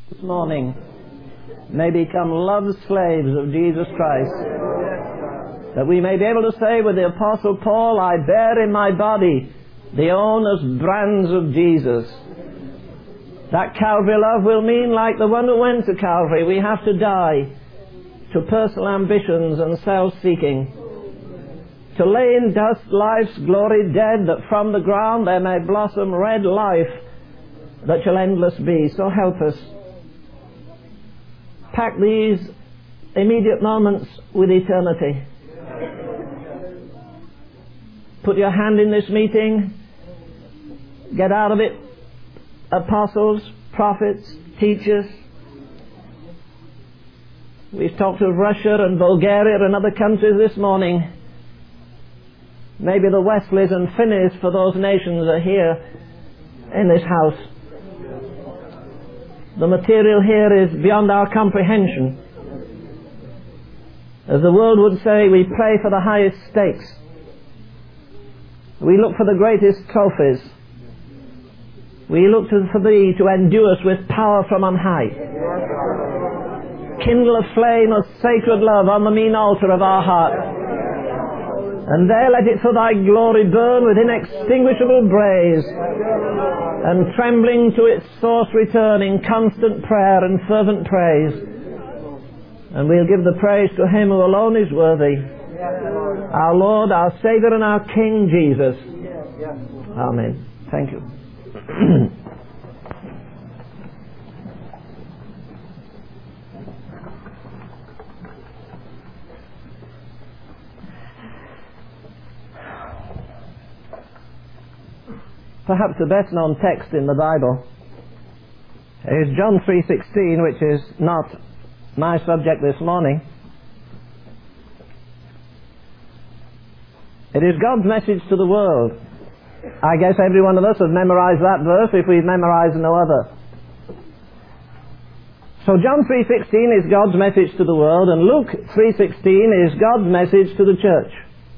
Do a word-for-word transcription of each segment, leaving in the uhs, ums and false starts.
this morning may become love slaves of Jesus Christ, that we may be able to say with the Apostle Paul, I bear in my body the owner's brands of Jesus. That Calvary love will mean, like the one who went to Calvary, we have to die to personal ambitions and self-seeking, to lay in dust life's glory dead, that from the ground there may blossom red life that shall endless be. So help us. Pack these immediate moments with eternity. Put your hand in this meeting. Get out of it apostles, prophets, teachers. We've talked of Russia and Bulgaria and other countries this morning. Maybe the Wesleys and Finneys for those nations are here in this house. The material here is beyond our comprehension. As the world would say, we pray for the highest stakes. We look for the greatest trophies. We look to, for Thee to endue us with power from on high. Kindle a flame of sacred love on the mean altar of our heart. And there let it for Thy glory burn with inextinguishable blaze, and trembling to its source return in constant prayer and fervent praise. And we'll give the praise to Him who alone is worthy, our Lord, our Saviour and our King, Jesus. Amen. Thank you. Perhaps the best known text in the Bible is John three sixteen, which is not my subject this morning. It is God's message to the world. I guess every one of us has memorized that verse if we've memorized no other. So John three sixteen is God's message to the world, and Luke three sixteen is God's message to the church.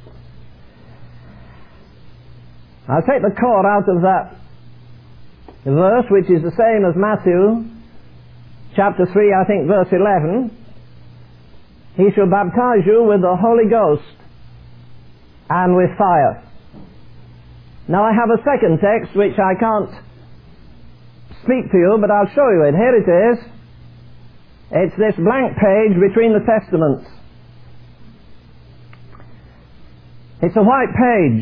I'll take the core out of that verse, which is the same as Matthew chapter three, I think verse eleven. He shall baptize you with the Holy Ghost and with fire. Now I have a second text which I can't speak to you, but I'll show you it. Here it is. It's this blank page between the Testaments. It's a white page.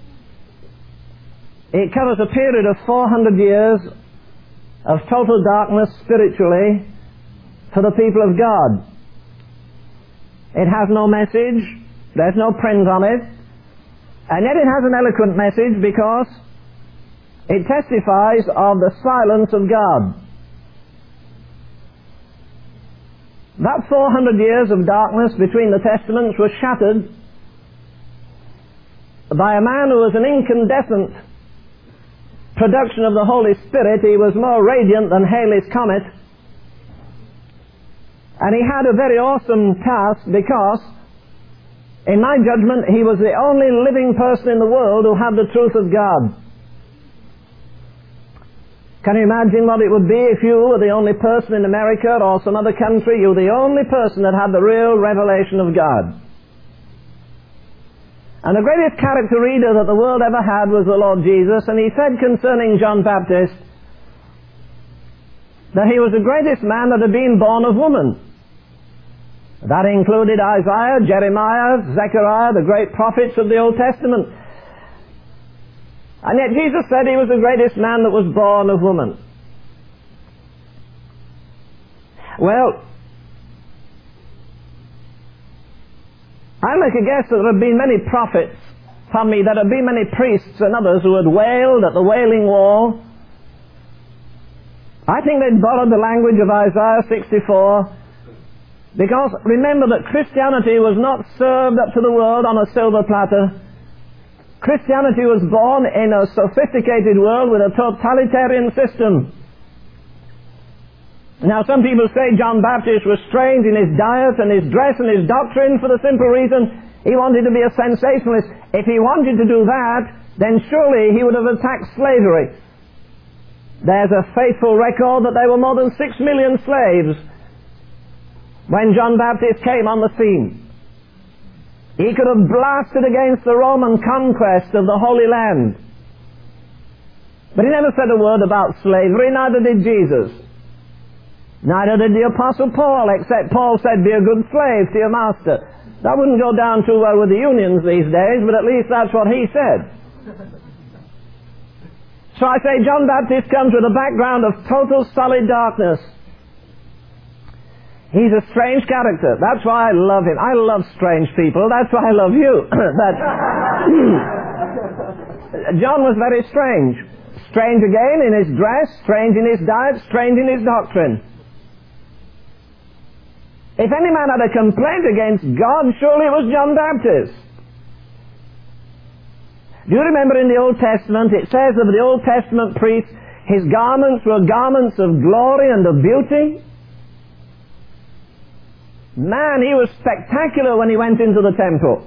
It covers a period of four hundred years of total darkness spiritually for the people of God. It has no message. There's no print on it. And yet it has an eloquent message because it testifies of the silence of God. That four hundred years of darkness between the Testaments was shattered by a man who was an incandescent production of the Holy Spirit. He was more radiant than Halley's Comet. And he had a very awesome task because, in my judgment, he was the only living person in the world who had the truth of God. Can you imagine what it would be if you were the only person in America or some other country, you were the only person that had the real revelation of God? And the greatest character reader that the world ever had was the Lord Jesus, and he said concerning John Baptist that he was the greatest man that had been born of woman. That included Isaiah, Jeremiah, Zechariah, the great prophets of the Old Testament. And yet Jesus said he was the greatest man that was born of woman. Well, I make a guess that there have been many prophets, pardon me, that have been many priests and others who had wailed at the Wailing Wall. I think they'd borrowed the language of Isaiah sixty-four, because remember that Christianity was not served up to the world on a silver platter. Christianity was born in a sophisticated world with a totalitarian system. Now some people say John Baptist was strange in his diet and his dress and his doctrine for the simple reason he wanted to be a sensationalist. If he wanted to do that, then surely he would have attacked slavery. There's a faithful record that there were more than six million slaves when John Baptist came on the scene. He could have blasted against the Roman conquest of the Holy Land. But he never said a word about slavery, neither did Jesus. Neither did the Apostle Paul, except Paul said, be a good slave to your master. That wouldn't go down too well with the unions these days, but at least that's what he said. So I say John Baptist comes with a background of total solid darkness. He's a strange character. That's why I love him. I love strange people. That's why I love you. But John was very strange. Strange again in his dress, strange in his diet, strange in his doctrine. If any man had a complaint against God, surely it was John Baptist. Do you remember in the Old Testament, it says of the Old Testament priest, his garments were garments of glory and of beauty? Man, he was spectacular when he went into the temple.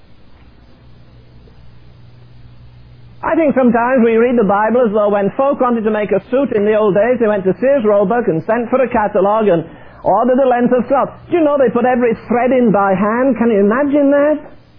I think sometimes we read the Bible as though when folk wanted to make a suit in the old days, they went to Sears Roebuck and sent for a catalogue and ordered a length of cloth. Do you know they put every thread in by hand? Can you imagine that?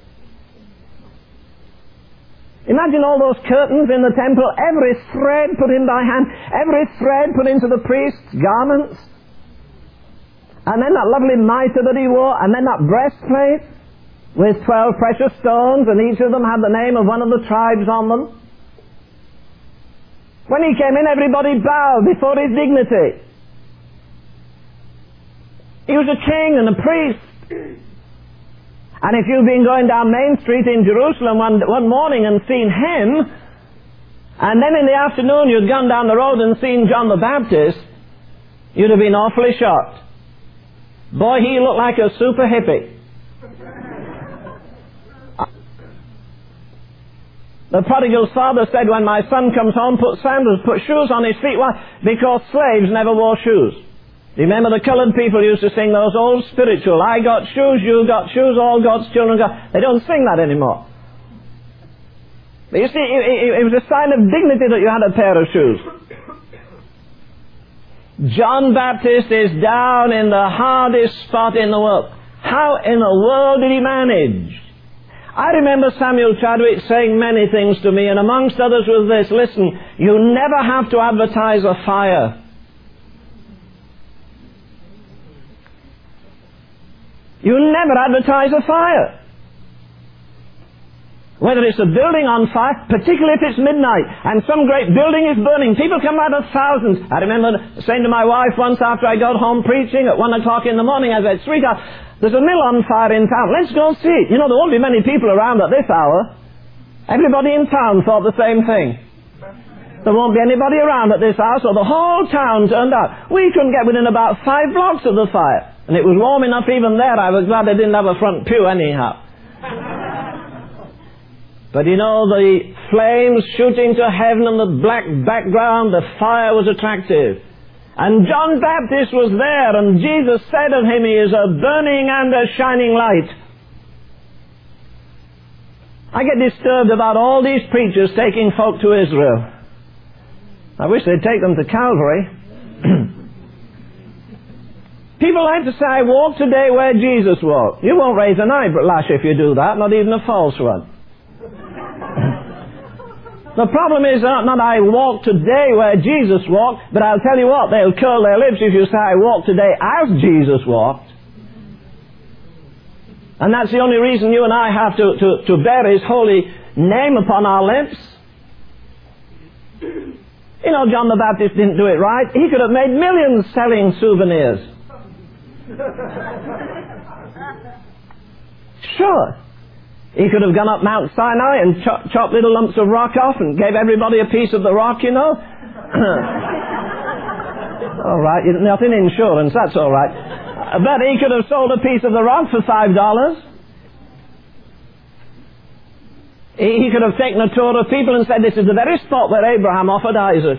Imagine all those curtains in the temple, every thread put in by hand, every thread put into the priest's garments. And then that lovely mitre that he wore, and then that breastplate with twelve precious stones, and each of them had the name of one of the tribes on them. When he came in, everybody bowed before his dignity. He was a king and a priest. And if you've been going down Main Street in Jerusalem one, one morning and seen him, and then in the afternoon you'd gone down the road and seen John the Baptist, you'd have been awfully shocked. Boy, he looked like a super hippie. The prodigal father said, when my son comes home, put sandals, put shoes on his feet. Why? Because slaves never wore shoes. Do you remember the colored people used to sing those old spiritual, I got shoes, you got shoes, all God's children got... They don't sing that anymore. But you see, it, it, it was a sign of dignity that you had a pair of shoes. John Baptist is down in the hardest spot in the world. How in the world did he manage? I remember Samuel Chadwick saying many things to me, and amongst others was this, listen, you never have to advertise a fire. You never advertise a fire. Whether it's a building on fire, particularly if it's midnight and some great building is burning, people come out of thousands. I remember saying to my wife once after I got home preaching at one o'clock in the morning, I said, sweetheart, there's a mill on fire in town. Let's go see it. You know, there won't be many people around at this hour. Everybody in town thought the same thing. There won't be anybody around at this hour, so the whole town turned out. We couldn't get within about five blocks of the fire. And it was warm enough even there. I was glad I didn't have a front pew anyhow. But you know, the flames shooting to heaven and the black background, the fire was attractive. And John Baptist was there, and Jesus said of him, he is a burning and a shining light. I get disturbed about all these preachers taking folk to Israel. I wish they'd take them to Calvary. People like to say, I walk today where Jesus walked. You won't raise an eyelash if you do that, not even a false one. The problem is not, not I walk today where Jesus walked, but I'll tell you what, they'll curl their lips if you say I walk today as Jesus walked. And that's the only reason you and I have to, to, to bear His holy name upon our lips. You know, John the Baptist didn't do it right. He could have made millions selling souvenirs. Sure. He could have gone up Mount Sinai and chopped chop little lumps of rock off and gave everybody a piece of the rock, you know. All right, not in insurance, that's all right. But he could have sold a piece of the rock for five dollars. He could have taken a tour of people and said, this is the very spot where Abraham offered Isaac.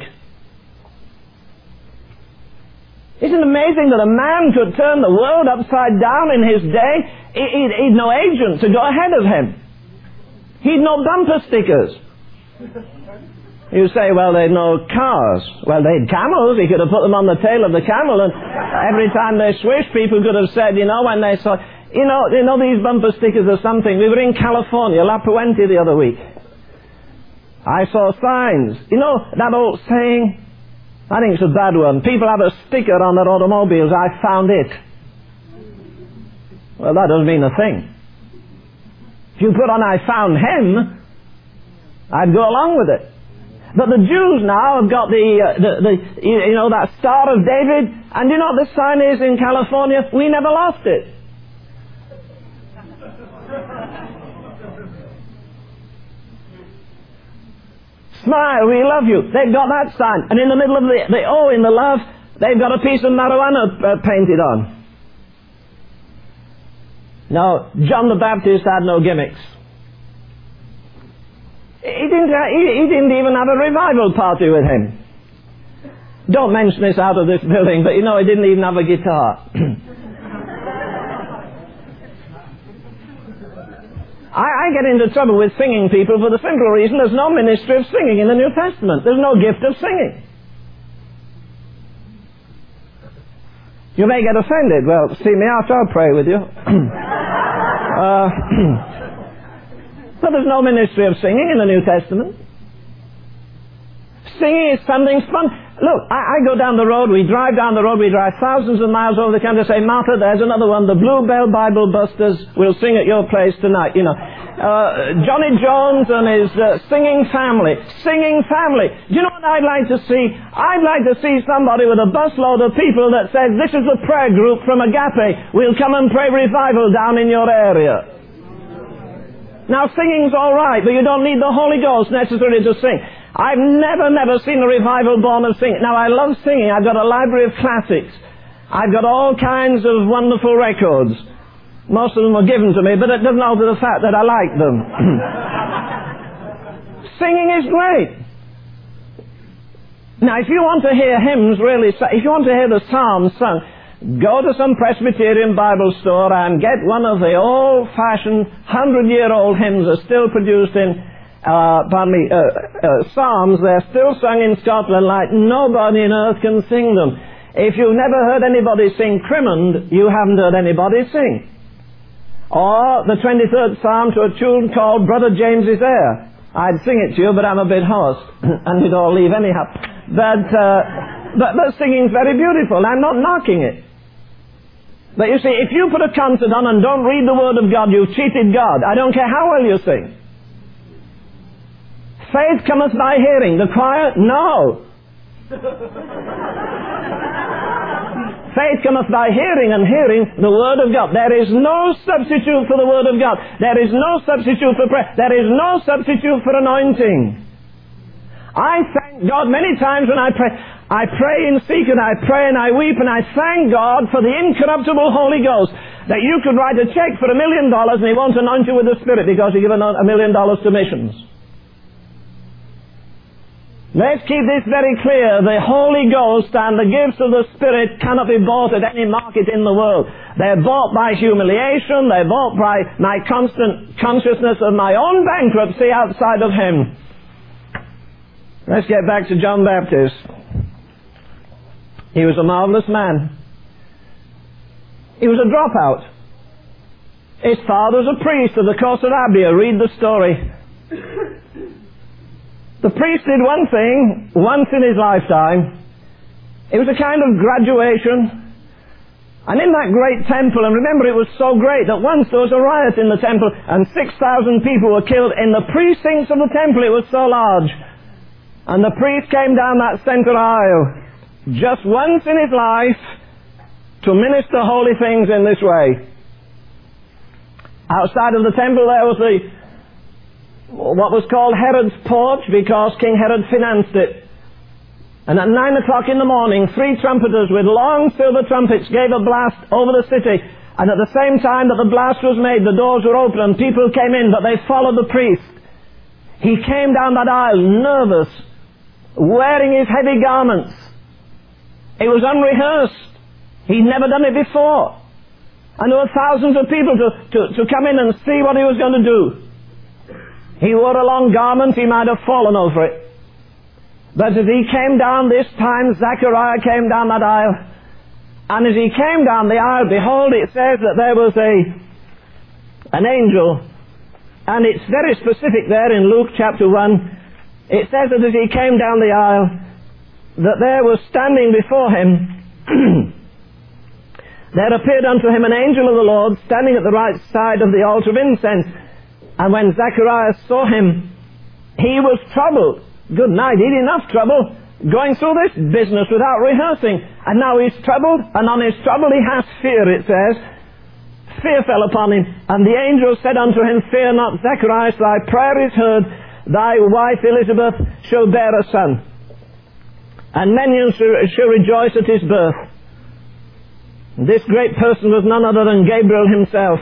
Isn't it amazing that a man could turn the world upside down in his day? He'd, he'd no agent to go ahead of him. He'd no bumper stickers. You say, well, they'd no cars. Well, they'd camels. He could have put them on the tail of the camel, and every time they swished, people could have said, you know, when they saw, you know, you know these bumper stickers or something. We were in California, La Puente, the other week. I saw signs. You know, that old saying, I think it's a bad one. People have a sticker on their automobiles, I found it. Well, that doesn't mean a thing. If you put on, I found him, I'd go along with it. But the Jews now have got the, uh, the, the, you know, that Star of David, and you know what the sign is in California? We never lost it. Smile, we love you. They've got that sign. And in the middle of the, the O in the love, they've got a piece of marijuana uh, painted on. No, John the Baptist had no gimmicks. He didn't, he, he didn't even have a revival party with him. Don't mention this out of this building, but you know, he didn't even have a guitar. I, I get into trouble with singing people for the simple reason there's no ministry of singing in the New Testament. There's no gift of singing. You may get offended. Well, see me after, I'll pray with you. uh, But there's no ministry of singing in the New Testament. Singing is something fun. Look, I, I go down the road, we drive down the road, we drive thousands of miles over the country, say, Martha, there's another one, the Bluebell Bible Busters will sing at your place tonight, you know. Uh, Johnny Jones and his uh, singing family. Singing family. Do you know what I'd like to see? I'd like to see somebody with a busload of people that says, this is the prayer group from Agape. We'll come and pray revival down in your area. Now, singing's all right, but you don't need the Holy Ghost necessarily to sing. I've never, never seen a revival born of singing. Now, I love singing. I've got a library of classics. I've got all kinds of wonderful records. Most of them were given to me, but it doesn't alter the fact that I like them. Singing is great. Now, if you want to hear hymns really, if you want to hear the Psalms sung, go to some Presbyterian Bible store and get one of the old-fashioned, hundred-year-old hymns that are still produced in, uh, pardon me, uh, uh, Psalms. They're still sung in Scotland like nobody on earth can sing them. If you've never heard anybody sing Crimond, you haven't heard anybody sing. Or the twenty-third Psalm to a tune called Brother James is There. I'd sing it to you, but I'm a bit hoarse, and you'd all leave anyhow. But, uh, but, but singing's very beautiful. I'm not knocking it. But you see, if you put a concert on and don't read the Word of God, you've cheated God. I don't care how well you sing. Faith cometh by hearing. The choir? No. Faith cometh by hearing, and hearing the Word of God. There is no substitute for the Word of God. There is no substitute for prayer. There is no substitute for anointing. I thank God many times when I pray. I pray in secret, I pray and I weep, and I thank God for the incorruptible Holy Ghost, that you could write a check for a million dollars and He won't anoint you with the Spirit because you give a million dollars to missions. Let's keep this very clear. The Holy Ghost and the gifts of the Spirit cannot be bought at any market in the world. They're bought by humiliation. They're bought by my constant consciousness of my own bankruptcy outside of Him. Let's get back to John Baptist. He was a marvelous man. He was a dropout. His father was a priest of the course of Abia. Read the story. The priest did one thing once in his lifetime. It was a kind of graduation. And in that great temple, and remember it was so great that once there was a riot in the temple and six thousand people were killed in the precincts of the temple. It was so large. And the priest came down that center aisle just once in his life to minister holy things in this way. Outside of the temple there was the what was called Herod's porch, because King Herod financed it. And at nine o'clock in the morning, three trumpeters with long silver trumpets gave a blast over the city. And at the same time that the blast was made, the doors were open and people came in, but they followed the priest. He came down that aisle nervous, wearing his heavy garments. It was unrehearsed. He'd never done it before. And there were thousands of people to, to, to come in and see what he was going to do. He wore a long garment, he might have fallen over it. But as he came down this time, Zechariah came down that aisle, and as he came down the aisle, behold, it says that there was a an angel, and it's very specific there in Luke chapter one. It says that as he came down the aisle, that there was standing before him, there appeared unto him an angel of the Lord, standing at the right side of the altar of incense. And when Zacharias saw him, he was troubled. Good night, he'd enough trouble going through this business without rehearsing. And now he's troubled, and on his trouble he has fear, it says. Fear fell upon him, and the angel said unto him, Fear not, Zacharias, thy prayer is heard. Thy wife Elizabeth shall bear a son, and many shall rejoice at his birth. This great person was none other than Gabriel himself.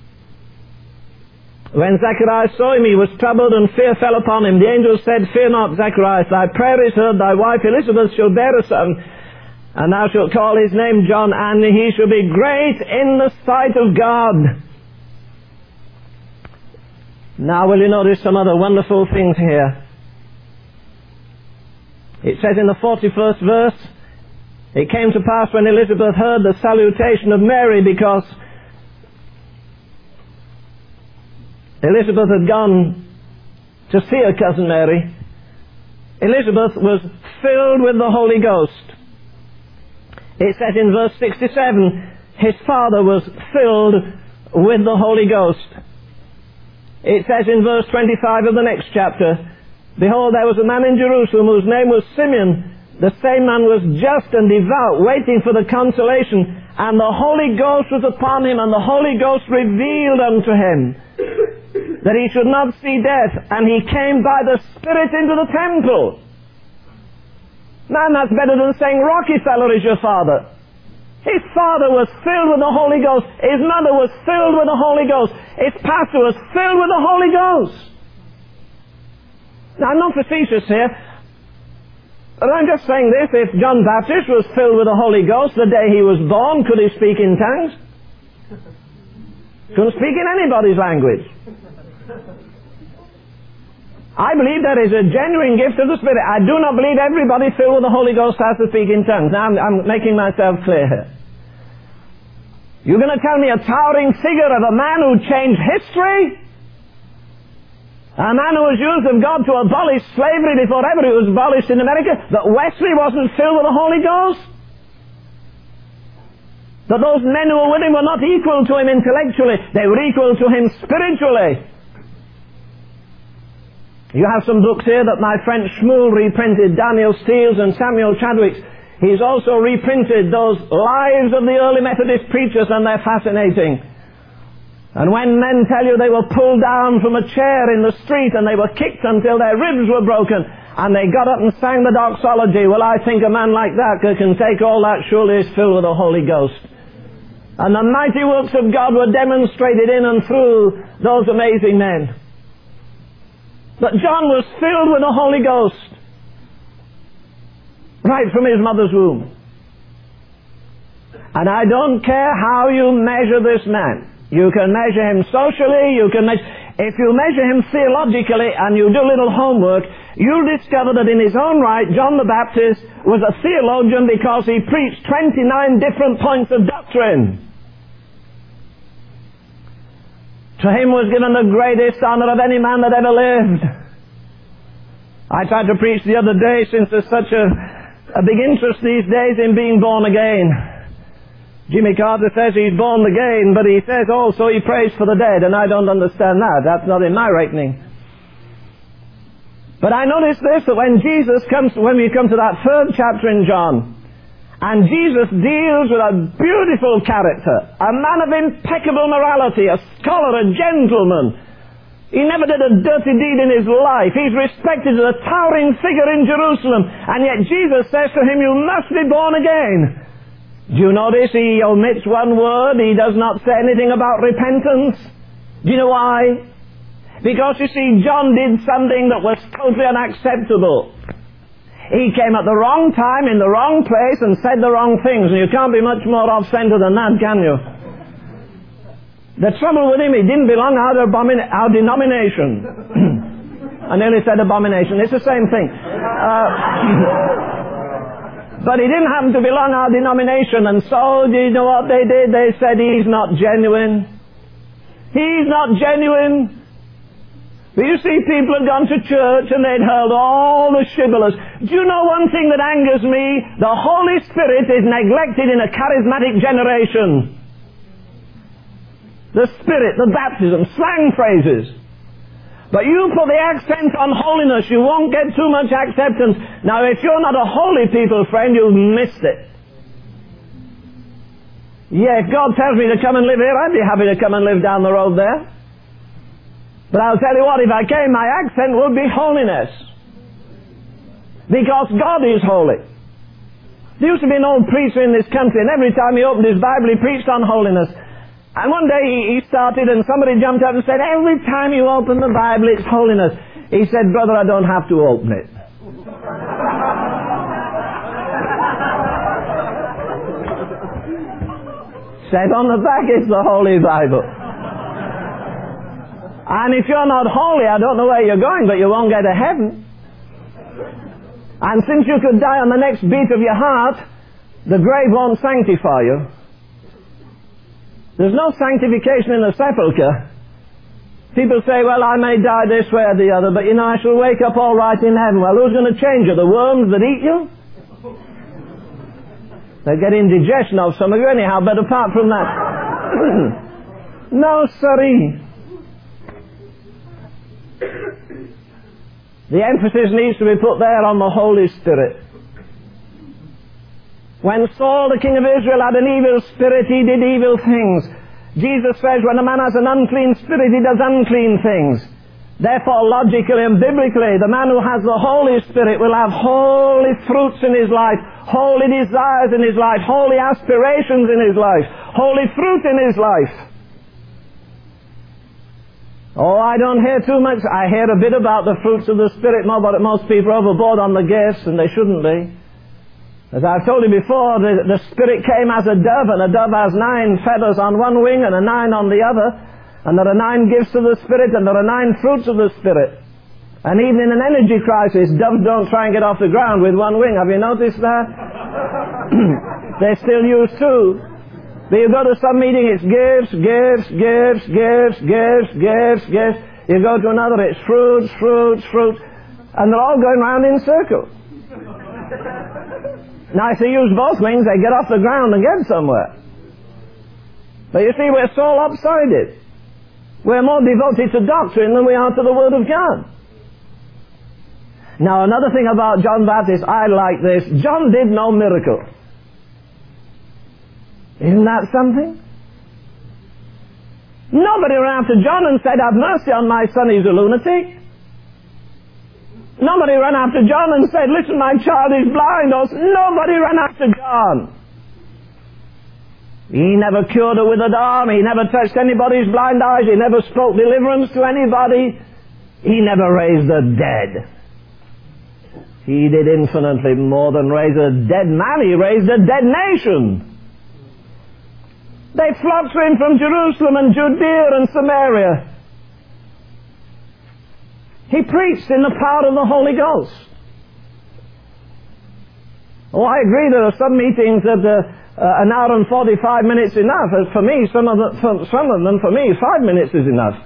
When Zacharias saw him, he was troubled, and fear fell upon him. The angel said, Fear not, Zacharias, thy prayer is heard. Thy wife Elizabeth shall bear a son, and thou shalt call his name John, and he shall be great in the sight of God. Now will you notice some other wonderful things here. It says in the forty-first verse, It came to pass when Elizabeth heard the salutation of Mary, because Elizabeth had gone to see her cousin Mary, Elizabeth was filled with the Holy Ghost. It says in verse sixty-seven, his father was filled with the Holy Ghost. It says in verse twenty-five of the next chapter, Behold, there was a man in Jerusalem whose name was Simeon. The same man was just and devout, waiting for the consolation, and the Holy Ghost was upon him, and the Holy Ghost revealed unto him that he should not see death, and he came by the Spirit into the temple. Man, that's better than saying Rockefeller is your father. His father was filled with the Holy Ghost. His mother was filled with the Holy Ghost. His pastor was filled with the Holy Ghost. Now, I'm not facetious here, but I'm just saying this. If John Baptist was filled with the Holy Ghost the day he was born, could he speak in tongues? Couldn't speak in anybody's language. I believe there is a genuine gift of the Spirit. I do not believe everybody filled with the Holy Ghost has to speak in tongues. Now, I'm, I'm making myself clear here. You're going to tell me a towering figure of a man who changed history? A man who was used of God to abolish slavery before ever it was abolished in America? That Wesley wasn't filled with the Holy Ghost? That those men who were with him were not equal to him intellectually, they were equal to him spiritually. You have some books here that my friend Shmuel reprinted, Daniel Steele's and Samuel Chadwick's. He's also reprinted those lives of the early Methodist preachers, and they're fascinating. And when men tell you they were pulled down from a chair in the street and they were kicked until their ribs were broken, and they got up and sang the doxology, well, I think a man like that who can take all that surely is filled with the Holy Ghost. And the mighty works of God were demonstrated in and through those amazing men. But John was filled with the Holy Ghost right from his mother's womb. And I don't care how you measure this man. You can measure him socially, you can measure... If you measure him theologically and you do a little homework, you'll discover that in his own right, John the Baptist was a theologian because he preached twenty-nine different points of doctrine. To him was given the greatest honor of any man that ever lived. I tried to preach the other day, since there's such a, a big interest these days in being born again. Jimmy Carter says he's born again, but he says also he prays for the dead, and I don't understand that. That's not in my reckoning. But I notice this, that when Jesus comes, when we come to that third chapter in John, and Jesus deals with a beautiful character, a man of impeccable morality, a scholar, a gentleman. He never did a dirty deed in his life. He's respected as a towering figure in Jerusalem, and yet Jesus says to him, you must be born again. Do you notice he omits one word? He does not say anything about repentance. Do you know why? Because, you see, John did something that was totally unacceptable. He came at the wrong time, in the wrong place, and said the wrong things. And you can't be much more off-center than that, can you? The trouble with him, he didn't belong to our, our denomination. I nearly said abomination. It's the same thing. Uh, but he didn't happen to belong to our denomination, and so, do you know what they did? They said, he's not genuine. He's not genuine. But you see, people had gone to church and they'd heard all the shibboleths. Do you know one thing that angers me? The Holy Spirit is neglected in a charismatic generation. The Spirit, the baptism, slang phrases. But you put the accent on holiness, you won't get too much acceptance. Now, if you're not a holy people, friend, you've missed it. Yeah, if God tells me to come and live here, I'd be happy to come and live down the road there. But I'll tell you what, if I came, my accent would be holiness. Because God is holy. There used to be an old preacher in this country, and every time he opened his Bible, he preached on holiness. And one day he started, and somebody jumped up and said, every time you open the Bible, it's holiness. He said, brother, I don't have to open it. Said on the back, it's the Holy Bible. And if you're not holy, I don't know where you're going, but you won't get to heaven. And since you could die on the next beat of your heart, the grave won't sanctify you. There's no sanctification in the sepulchre. People say, well, I may die this way or the other, but you know, I shall wake up all right in heaven. Well, who's going to change you? The worms that eat you? They get indigestion of some of you anyhow, but apart from that, no, sirree. The emphasis needs to be put there on the Holy Spirit. When Saul, the king of Israel, had an evil spirit, he did evil things. Jesus says when a man has an unclean spirit, he does unclean things. Therefore, logically and biblically, the man who has the Holy Spirit will have holy fruits in his life, holy desires in his life, holy aspirations in his life, holy fruit in his life. Oh, I don't hear too much. I hear a bit about the fruits of the Spirit more, but most people are overboard on the gifts, and they shouldn't be. As I've told you before, the, the Spirit came as a dove, and a dove has nine feathers on one wing and a nine on the other. And there are nine gifts of the Spirit, and there are nine fruits of the Spirit. And even in an energy crisis, doves don't try and get off the ground with one wing. Have you noticed that? They still use two. But you go to some meeting, it's gifts, gifts, gifts, gifts, gifts, gifts, gifts. You go to another, it's fruits, fruits, fruits. And they're all going round in circles. Now, if they use both wings, they get off the ground and get somewhere. But you see, we're so lopsided. We're more devoted to doctrine than we are to the Word of God. Now, another thing about John Baptist, I like this. John did no miracle. Isn't that something? Nobody ran after John and said, have mercy on my son, he's a lunatic. Nobody ran after John and said, listen, my child is blind. Or, nobody ran after John. He never cured her with an arm. He never touched anybody's blind eyes. He never spoke deliverance to anybody. He never raised the dead. He did infinitely more than raise a dead man. He raised a dead nation. They flocked to him from Jerusalem and Judea and Samaria. He preached in the power of the Holy Ghost. Oh, I agree there are some meetings that uh, uh, an hour and forty-five minutes enough. As for me, some of, the, for, some of them, for me, five minutes is enough.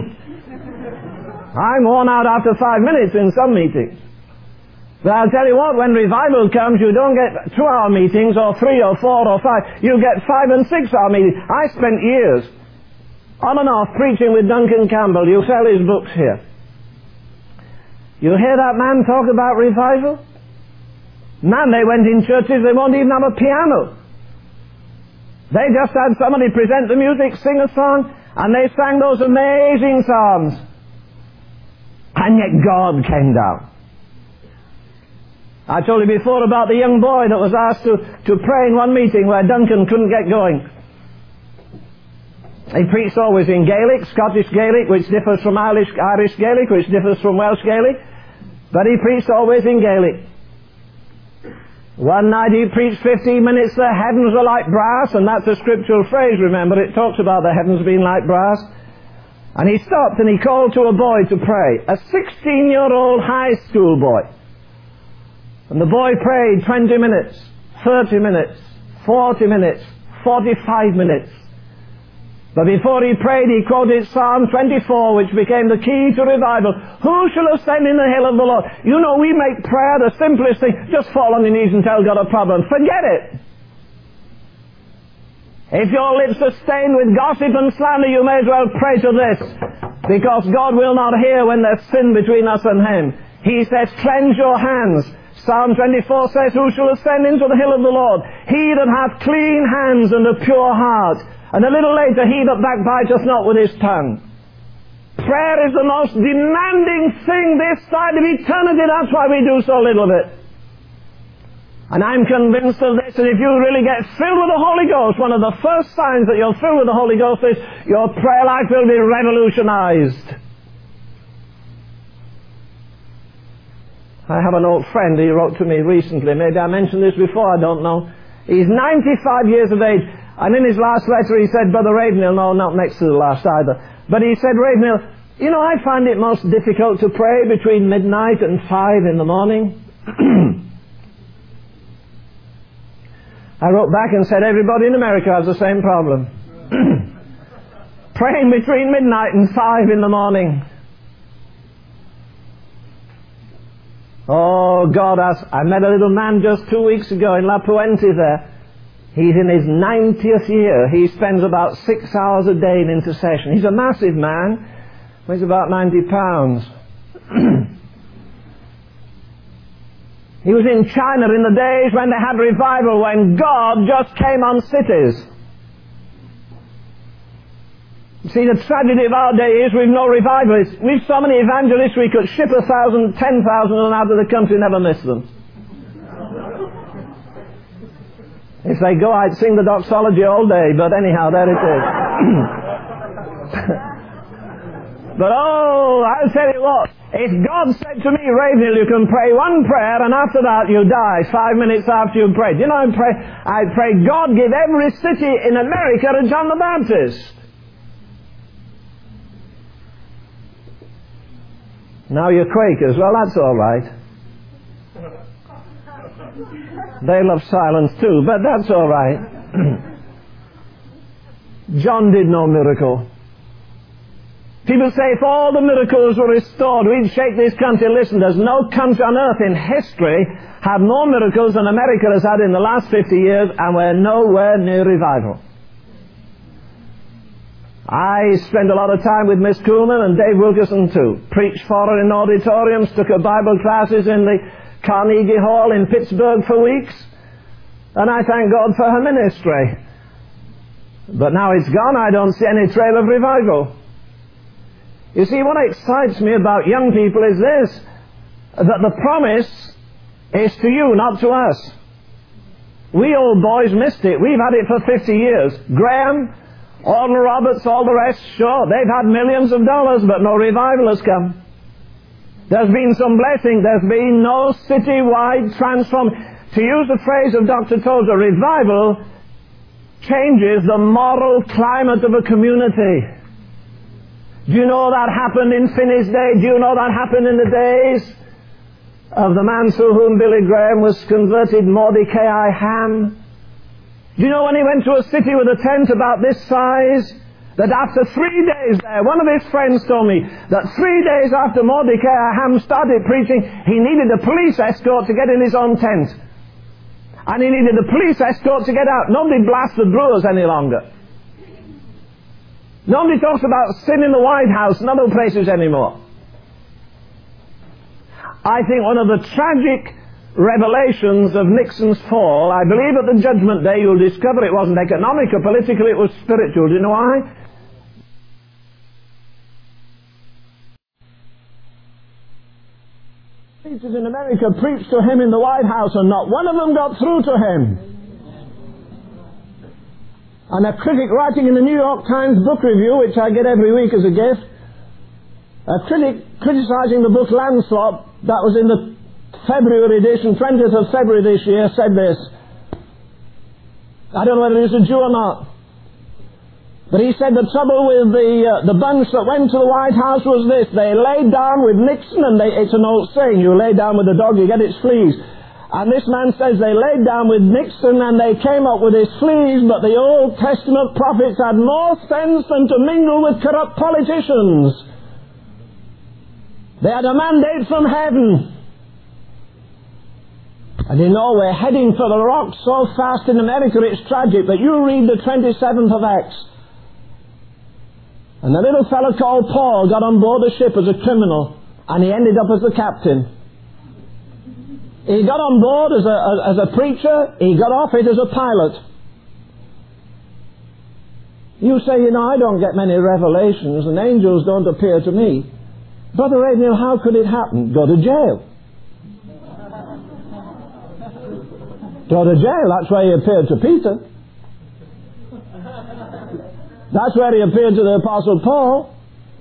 I'm worn out after five minutes in some meetings. But I'll tell you what, when revival comes, you don't get two-hour meetings or three or four or five. You get five and six-hour meetings. I spent years on and off preaching with Duncan Campbell. You sell his books here. You hear that man talk about revival? Man, they went in churches, they won't even have a piano. They just had somebody present the music, sing a song, and they sang those amazing songs. And yet God came down. I told you before about the young boy that was asked to, to pray in one meeting where Duncan couldn't get going. He preached always in Gaelic, Scottish Gaelic, which differs from Irish, Irish Gaelic, which differs from Welsh Gaelic. But he preached always in Gaelic. One night he preached fifteen minutes, the heavens were like brass, and that's a scriptural phrase, remember, it talks about the heavens being like brass. And he stopped and he called to a boy to pray, a sixteen-year-old high school boy. And the boy prayed twenty minutes, thirty minutes, forty minutes, forty-five minutes. But before he prayed, he quoted Psalm twenty-four, which became the key to revival. Who shall ascend in the hill of the Lord? You know, we make prayer the simplest thing. Just fall on your knees and tell God a problem. Forget it. If your lips are stained with gossip and slander, you may as well pray to this, because God will not hear when there's sin between us and Him. He says, cleanse your hands. Psalm twenty-four says, who shall ascend into the hill of the Lord? He that hath clean hands and a pure heart. And a little later, he that backbiteth not with his tongue. Prayer is the most demanding thing this side of eternity. That's why we do so little of it. And I'm convinced of this, that if you really get filled with the Holy Ghost, one of the first signs that you're filled with the Holy Ghost is your prayer life will be revolutionized. I have an old friend, he wrote to me recently. Maybe I mentioned this before, I don't know. He's ninety-five years of age. And in his last letter he said, Brother Ravenhill, no, not next to the last either, but he said, Ravenhill, you know, I find it most difficult to pray between midnight and five in the morning. I wrote back and said, everybody in America has the same problem. Praying between midnight and five in the morning. Oh, God, I met a little man just two weeks ago in La Puente there. He's in his ninetieth year. He spends about six hours a day in intercession. He's a massive man. Weighs about ninety pounds. He was in China in the days when they had revival, when God just came on cities. You see, the tragedy of our day is we've no revivalists. We've so many evangelists we could ship a thousand, ten thousand and out of the country, never miss them. If they go, I'd sing the doxology all day, but anyhow, there it is. But oh, I'll tell you what, if God said to me, Ravenhill, you can pray one prayer and after that you die, five minutes after you've prayed. You know, I pray, I pray God give every city in America a John the Baptist. Now you're Quakers, well that's all right. They love silence too, but that's all right. John did no miracle. People say if all the miracles were restored, we'd shake this country. Listen, there's no country on earth in history had more miracles than America has had in the last fifty years, and we're nowhere near revival. I spent a lot of time with Miss Kuhlman and Dave Wilkerson too. Preached for her in auditoriums, took her Bible classes in the Carnegie Hall in Pittsburgh for weeks, and I thank God for her ministry. But now it's gone, I don't see any trail of revival. You see, what excites me about young people is this, that the promise is to you, not to us. We old boys missed it. We've had it for fifty years. Graham, Oral Roberts, all the rest, sure, they've had millions of dollars, but no revival has come. There's been some blessing. There's been no city-wide transform. To use the phrase of Doctor Tozer, revival changes the moral climate of a community. Do you know that happened in Finney's day? Do you know that happened in the days of the man through whom Billy Graham was converted, Mordecai Ham? Do you know when he went to a city with a tent about this size, that after three days there, one of his friends told me that three days after Mordecai Ham started preaching, he needed a police escort to get in his own tent. And he needed a police escort to get out. Nobody blasts the brewers any longer. Nobody talks about sin in the White House and other places anymore. I think one of the tragic revelations of Nixon's fall, I believe at the Judgment Day you'll discover it wasn't economic or political, it was spiritual. Do you know why? Preachers in America preached to him in the White House and not one of them got through to him. And a critic writing in the New York Times book review, which I get every week as a gift, a critic criticizing the book Lancelot, that was in the February edition, twentieth of February this year, said this. I don't know whether he's a Jew or not. But he said the trouble with the uh, the bunch that went to the White House was this. They laid down with Nixon, and they, it's an old saying, you lay down with a dog, you get its fleas. And this man says they laid down with Nixon and they came up with his fleas, but the Old Testament prophets had more sense than to mingle with corrupt politicians. They had a mandate from heaven. And you know, we're heading for the rock so fast in America, it's tragic. But you read the twenty-seventh of Acts. And the little fellow called Paul got on board the ship as a criminal, and he ended up as the captain. He got on board as a, as a preacher, he got off it as a pilot. You say, you know, I don't get many revelations, and angels don't appear to me. Brother Adriel, how could it happen? Go to jail. Go to jail, that's where he appeared to Peter. That's where he appeared to the Apostle Paul.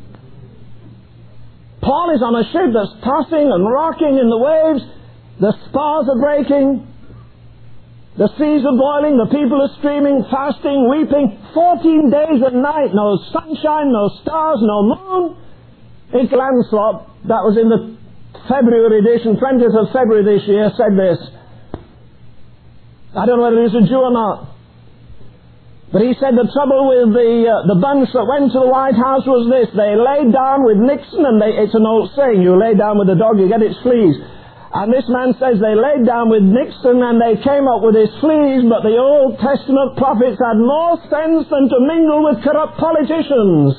Paul is on a ship that's tossing and rocking in the waves. The spars are breaking. The seas are boiling. The people are screaming, fasting, weeping. Fourteen days and night. No sunshine, no stars, no moon. It's Lancelot, that was in the February edition, twentieth of February this year, said this. I don't know whether he's a Jew or not. But he said the trouble with the uh, the bunch that went to the White House was this. They laid down with Nixon, and they, it's an old saying, you lay down with a dog, you get its fleas. And this man says they laid down with Nixon and they came up with his fleas, but the Old Testament prophets had more sense than to mingle with corrupt politicians.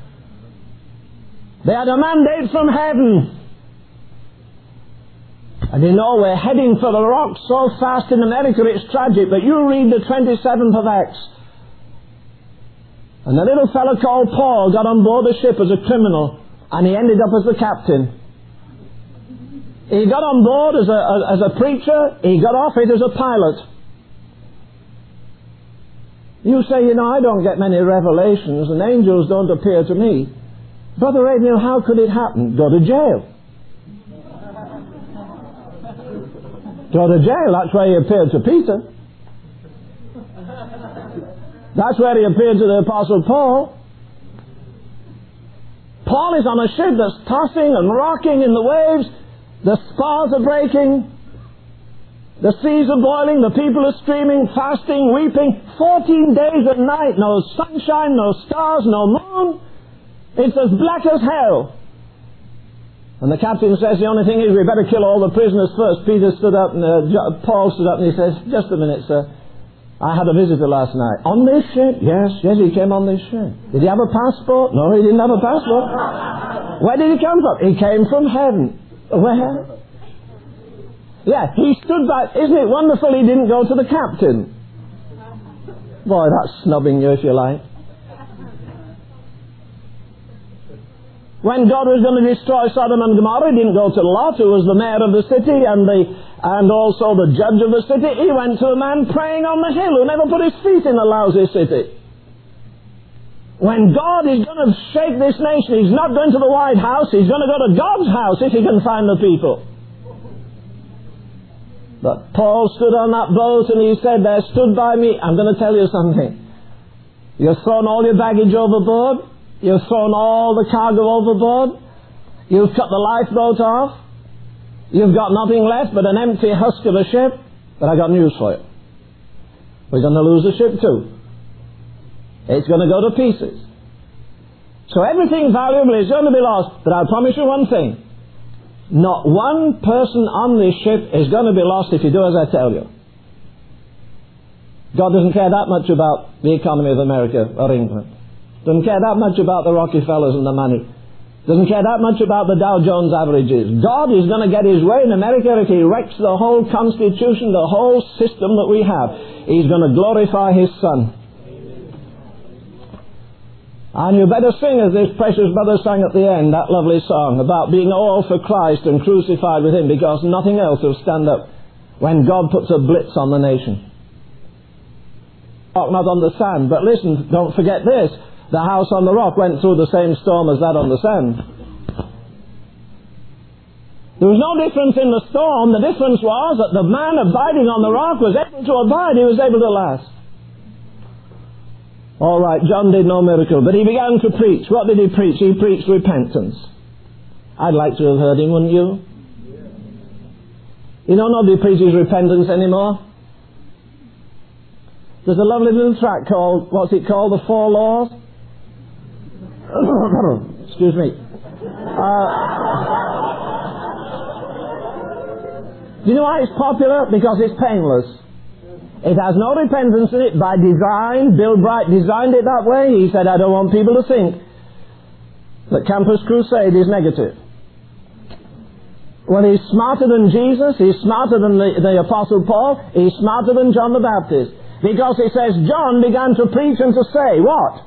They had a mandate from heaven. And you know, we're heading for the rock so fast in America, it's tragic. But you read the twenty-seventh of Acts. And the little fellow called Paul got on board the ship as a criminal, and he ended up as the captain. He got on board as a, as a preacher, he got off it as a pilot. You say, you know, I don't get many revelations, and angels don't appear to me. Brother Adriel, how could it happen? Go to jail. Go to jail, that's where he appeared to Peter. That's where he appeared to the Apostle Paul. Paul is on a ship that's tossing and rocking in the waves. The spars are breaking. The seas are boiling. The people are screaming, fasting, weeping. Fourteen days and night. No sunshine, no stars, no moon. It's as black as hell. And the captain says, the only thing is we better kill all the prisoners first. Peter stood up and uh, Paul stood up and he says, just a minute, sir. I had a visitor last night. On this ship? Yes, yes, he came on this ship. Did he have a passport? No, he didn't have a passport. Where did he come from? He came from heaven. Where? Yeah, he stood by. Isn't it wonderful he didn't go to the captain? Boy, that's snubbing you if you like. When God was going to destroy Sodom and Gomorrah, he didn't go to Lot, who was the mayor of the city and the and also the judge of the city. He went to a man praying on the hill who never put his feet in a lousy city. When God is going to shake this nation, he's not going to the White House, he's going to go to God's house if he can find the people. But Paul stood on that boat and he said, there stood by me, I'm going to tell you something. You've thrown all your baggage overboard. You've thrown all the cargo overboard. You've cut the lifeboat off. You've got nothing left but an empty husk of a ship. But I got news for you. We're going to lose the ship too. It's going to go to pieces. So everything valuable is going to be lost. But I'll promise you one thing. Not one person on this ship is going to be lost if you do as I tell you. God doesn't care that much about the economy of America or England. Doesn't care that much about the Rockefellers and the money. Doesn't care that much about the Dow Jones averages. God is going to get his way in America if he wrecks the whole constitution, the whole system that we have. He's going to glorify his Son. And you better sing as this precious brother sang at the end, that lovely song about being all for Christ and crucified with him, because nothing else will stand up when God puts a blitz on the nation. Not on the sand, but listen, don't forget this. The house on the rock went through the same storm as that on the sand. There was no difference in the storm. The difference was that the man abiding on the rock was able to abide. He was able to last. All right, John did no miracle, but he began to preach. What did he preach? He preached repentance. I'd like to have heard him, wouldn't you? You know, nobody preaches repentance anymore. There's a lovely little tract called, what's it called, The Four Laws? Excuse me. Uh, do you know why it's popular? Because it's painless. It has no repentance in it by design. Bill Bright designed it that way. He said, I don't want people to think that Campus Crusade is negative. Well, he's smarter than Jesus. He's smarter than the, the Apostle Paul. He's smarter than John the Baptist. Because it says John began to preach and to say, what?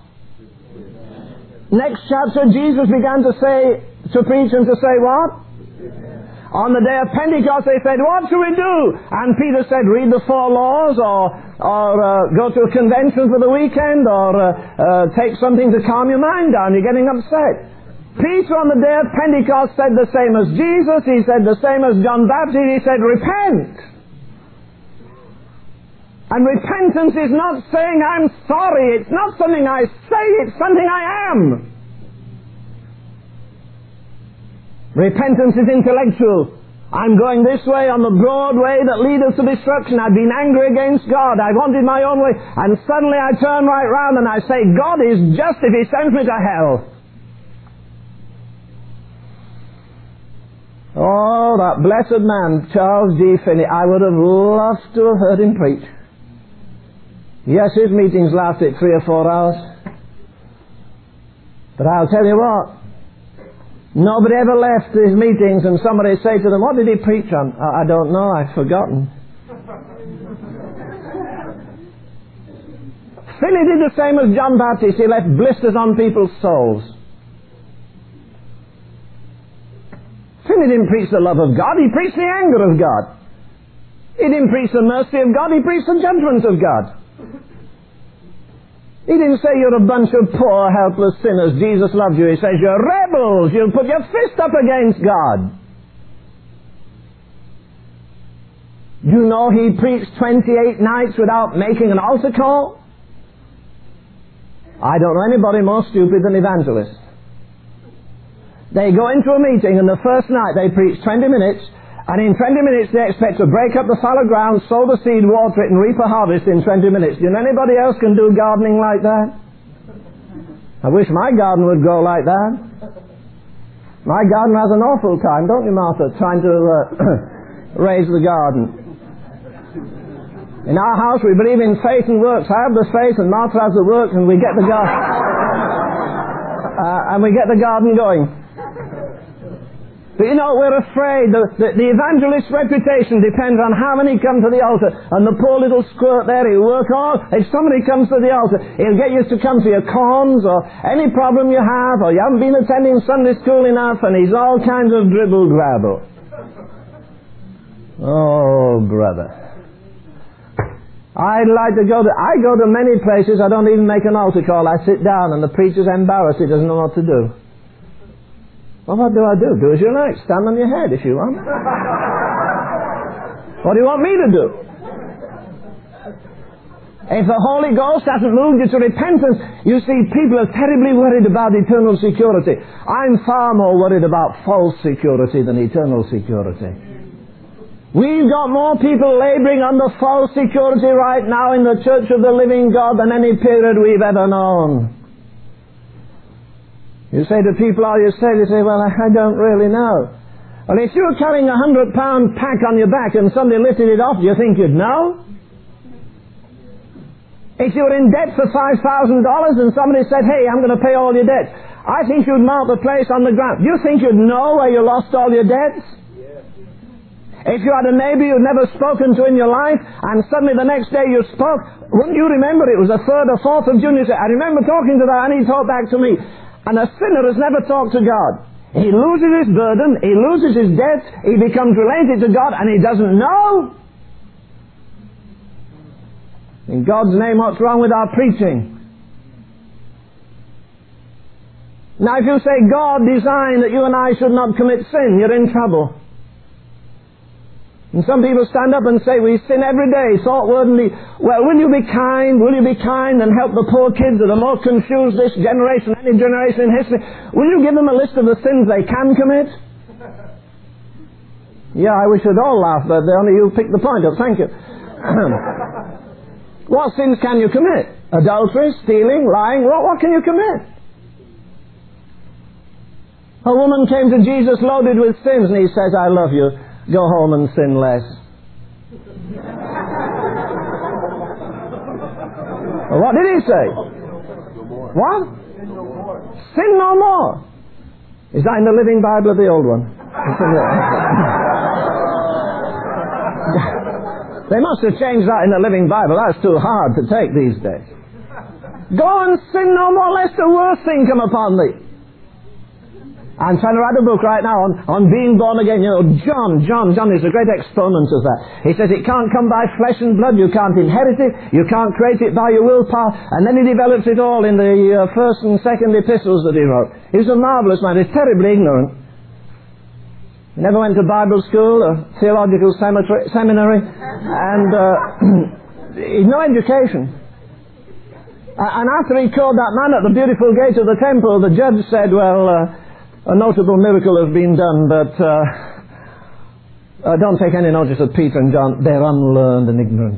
Next chapter, Jesus began to say, to preach and to say what? On the day of Pentecost, they said, what shall we do? And Peter said, read the four laws, or or uh, go to a convention for the weekend, or uh, uh, take something to calm your mind down. You're getting upset. Peter on the day of Pentecost said the same as Jesus. He said the same as John Baptist. He said, repent. And repentance is not saying I'm sorry. It's not something I say. It's something I am. Repentance is intellectual. I'm going this way on the broad way that leadeth to destruction. I've been angry against God. I wanted my own way. And suddenly I turn right round and I say, God is just if He sends me to hell. Oh, that blessed man, Charles G. Finney. I would have loved to have heard him preach. Yes, his meetings lasted three or four hours. But I'll tell you what. Nobody ever left his meetings and somebody say to them, what did he preach on? I, I don't know, I've forgotten. Finney did the same as John Baptist. He left blisters on people's souls. Finney didn't preach the love of God, he preached the anger of God. He didn't preach the mercy of God, he preached the judgment of God. He didn't say you're a bunch of poor, helpless sinners. Jesus loves you. He says you're rebels. You'll put your fist up against God. You know he preached twenty-eight nights without making an altar call? I don't know anybody more stupid than evangelists. They go into a meeting and the first night they preach twenty minutes, and in twenty minutes they expect to break up the fallow ground, sow the seed, water it, and reap a harvest in twenty minutes. Do you know anybody else can do gardening like that? I wish my garden would grow like that. My garden has an awful time, don't you, Martha, trying to uh, raise the garden. In our house we believe in faith and works. I have the faith and Martha has the works, and we get the garden uh, and we get the garden going. But you know, we're afraid. The, the, the evangelist's reputation depends on how many come to the altar. And the poor little squirt there, he'll work all. If somebody comes to the altar, he'll get you to come to your corns, or any problem you have, or you haven't been attending Sunday school enough, and he's all kinds of dribble grabble. Oh, brother. I'd like to go to, I go to many places, I don't even make an altar call. I sit down and the preacher's embarrassed, he doesn't know what to do. Well, what do I do? Do as you like. Stand on your head if you want. What do you want me to do? If the Holy Ghost hasn't moved you to repentance, you see, people are terribly worried about eternal security. I'm far more worried about false security than eternal security. We've got more people laboring under false security right now in the Church of the Living God than any period we've ever known. You say to people, all you say, they say, well, I don't really know. Well, if you were carrying a hundred pound pack on your back and somebody lifted it off, do you think you'd know? If you were in debt for five thousand dollars and somebody said, hey, I'm going to pay all your debts, I think you'd mark the place on the ground. Do you think you'd know where you lost all your debts? If you had a neighbor you'd never spoken to in your life, and suddenly the next day you spoke, wouldn't you remember it was the third or fourth of June? You said, I remember talking to that, and he talked back to me. And a sinner has never talked to God. He loses his burden, he loses his debt, he becomes related to God, and he doesn't know. In God's name, what's wrong with our preaching? Now, if you say God designed that you and I should not commit sin, you're in trouble. And some people stand up and say, we sin every day, thought, word, and deed. Well, will you be kind? Will you be kind and help the poor kids that are more confused this generation, any generation in history? Will you give them a list of the sins they can commit? Yeah, we should all laugh, but only you picked the point up. Thank you. What sins can you commit? Adultery, stealing, lying. What, what can you commit? A woman came to Jesus loaded with sins, and he says, I love you. Go home and sin less. Well, what did he say? What? Sin no more. Is that in the Living Bible or the old one? They must have changed that in the Living Bible. That's too hard to take these days. Go and sin no more, lest a worse thing come upon thee. I'm trying to write a book right now on, on being born again. You know, John, John, John is a great exponent of that. He says it can't come by flesh and blood. You can't inherit it. You can't create it by your willpower. And then he develops it all in the uh, first and second epistles that he wrote. He's a marvelous man. He's terribly ignorant. He never went to Bible school or theological seminary. And uh, he's no education. And after he called that man at the beautiful gate of the temple, the judge said, well, uh, a notable miracle has been done, but uh, uh, don't take any notice of Peter and John. They're unlearned and ignorant.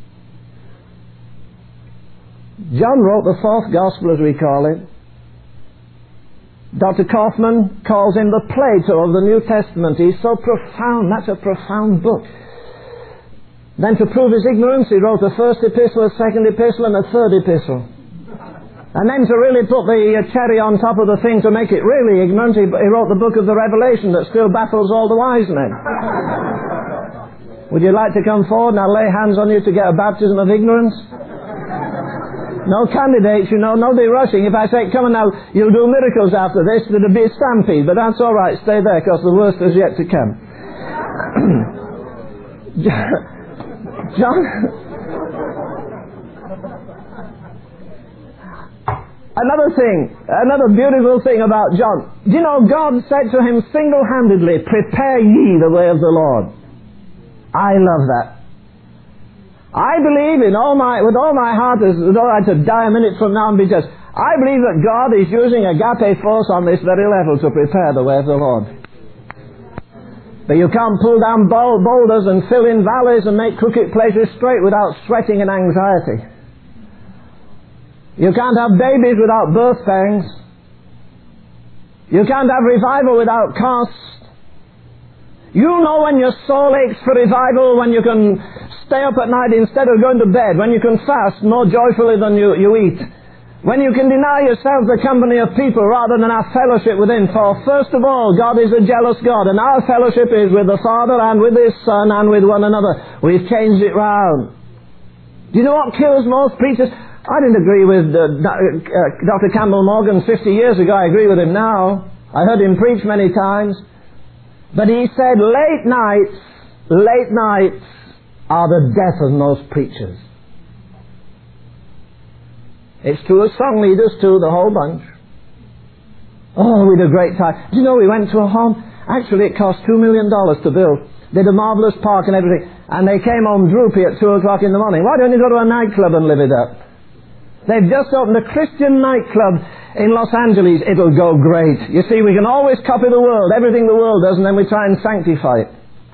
John wrote the fourth gospel, as we call it. Doctor Kaufman calls him the Plato of the New Testament. He's so profound. That's a profound book. Then to prove his ignorance, he wrote a first epistle, a second epistle, and a third epistle. And then to really put the cherry on top of the thing to make it really ignorant, he, he wrote the book of the Revelation that still baffles all the wise men. Would you like to come forward and I'll lay hands on you to get a baptism of ignorance? No candidates, you know, nobody rushing. If I say, come on now, you'll do miracles after this, there'll be a stampede, but that's all right, stay there, because the worst is yet to come. John... Another thing, another beautiful thing about John. Do you know God said to him single-handedly, prepare ye the way of the Lord. I love that. I believe in all my, with all my heart, as though I had to die a minute from now and be just, I believe that God is using agape force on this very level to prepare the way of the Lord. But you can't pull down boulders and fill in valleys and make crooked places straight without sweating and anxiety. You can't have babies without birth pangs. You can't have revival without cost. You know when your soul aches for revival, when you can stay up at night instead of going to bed, when you can fast more joyfully than you, you eat, when you can deny yourself the company of people rather than have fellowship with Him. For first of all, God is a jealous God, and our fellowship is with the Father and with His Son and with one another. We've changed it round. Do you know what kills most preachers? I didn't agree with uh, uh, Doctor Campbell Morgan fifty years ago. I agree with him now. I heard him preach many times. But he said late nights, late nights are the death of most preachers. It's true of song leaders too, the whole bunch. Oh, we had a great time. Do you know, we went to a home. Actually, it cost two million dollars to build. They had a marvellous park and everything. And they came home droopy at two o'clock in the morning. Why don't you go to a nightclub and live it up? They've just opened a Christian nightclub in Los Angeles. It'll go great. You see, we can always copy the world, everything the world does, and then we try and sanctify it.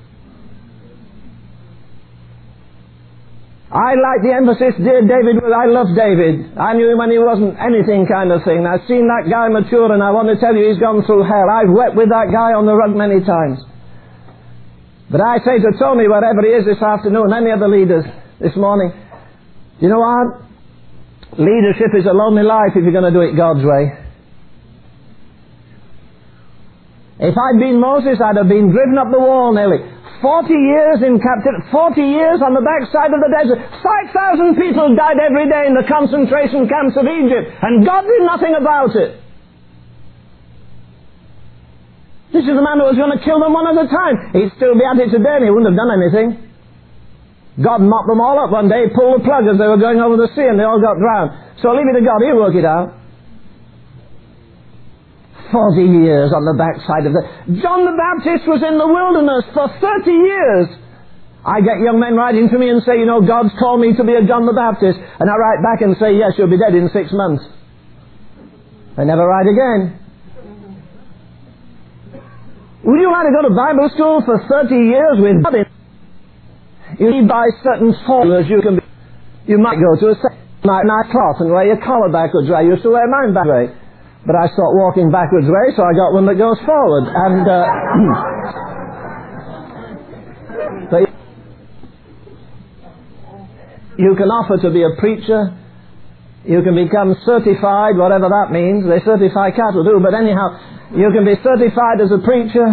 I like the emphasis dear David was. I love David. I knew him when he wasn't anything kind of thing. I've seen that guy mature, and I want to tell you he's gone through hell. I've wept with that guy on the rug many times. But I say to Tony, wherever he is this afternoon, any other leaders this morning, you know what? Leadership is a lonely life if you're going to do it God's way. If I'd been Moses, I'd have been driven up the wall nearly. Forty years in captivity, forty years on the backside of the desert. Five thousand people died every day in the concentration camps of Egypt, and God did nothing about it. This is the man who was going to kill them one at a time. He'd still be at it today, and he wouldn't have done anything. God mopped them all up one day, pulled the plug as they were going over the sea, and they all got drowned. So leave it to God, He'll work it out. Forty years on the backside of the... John the Baptist was in the wilderness for thirty years. I get young men writing to me and say, you know, God's called me to be a John the Baptist. And I write back and say, yes, you'll be dead in six months. I never write again. Would you like to go to Bible school for thirty years with God in? You need by certain formulas you can be. You might go to a nice cloth and wear your collar backwards way. I used to wear mine back way. But I stopped walking backwards way, so I got one that goes forward. And, uh, but you can offer to be a preacher. You can become certified, whatever that means. They certify cattle too, but anyhow, you can be certified as a preacher.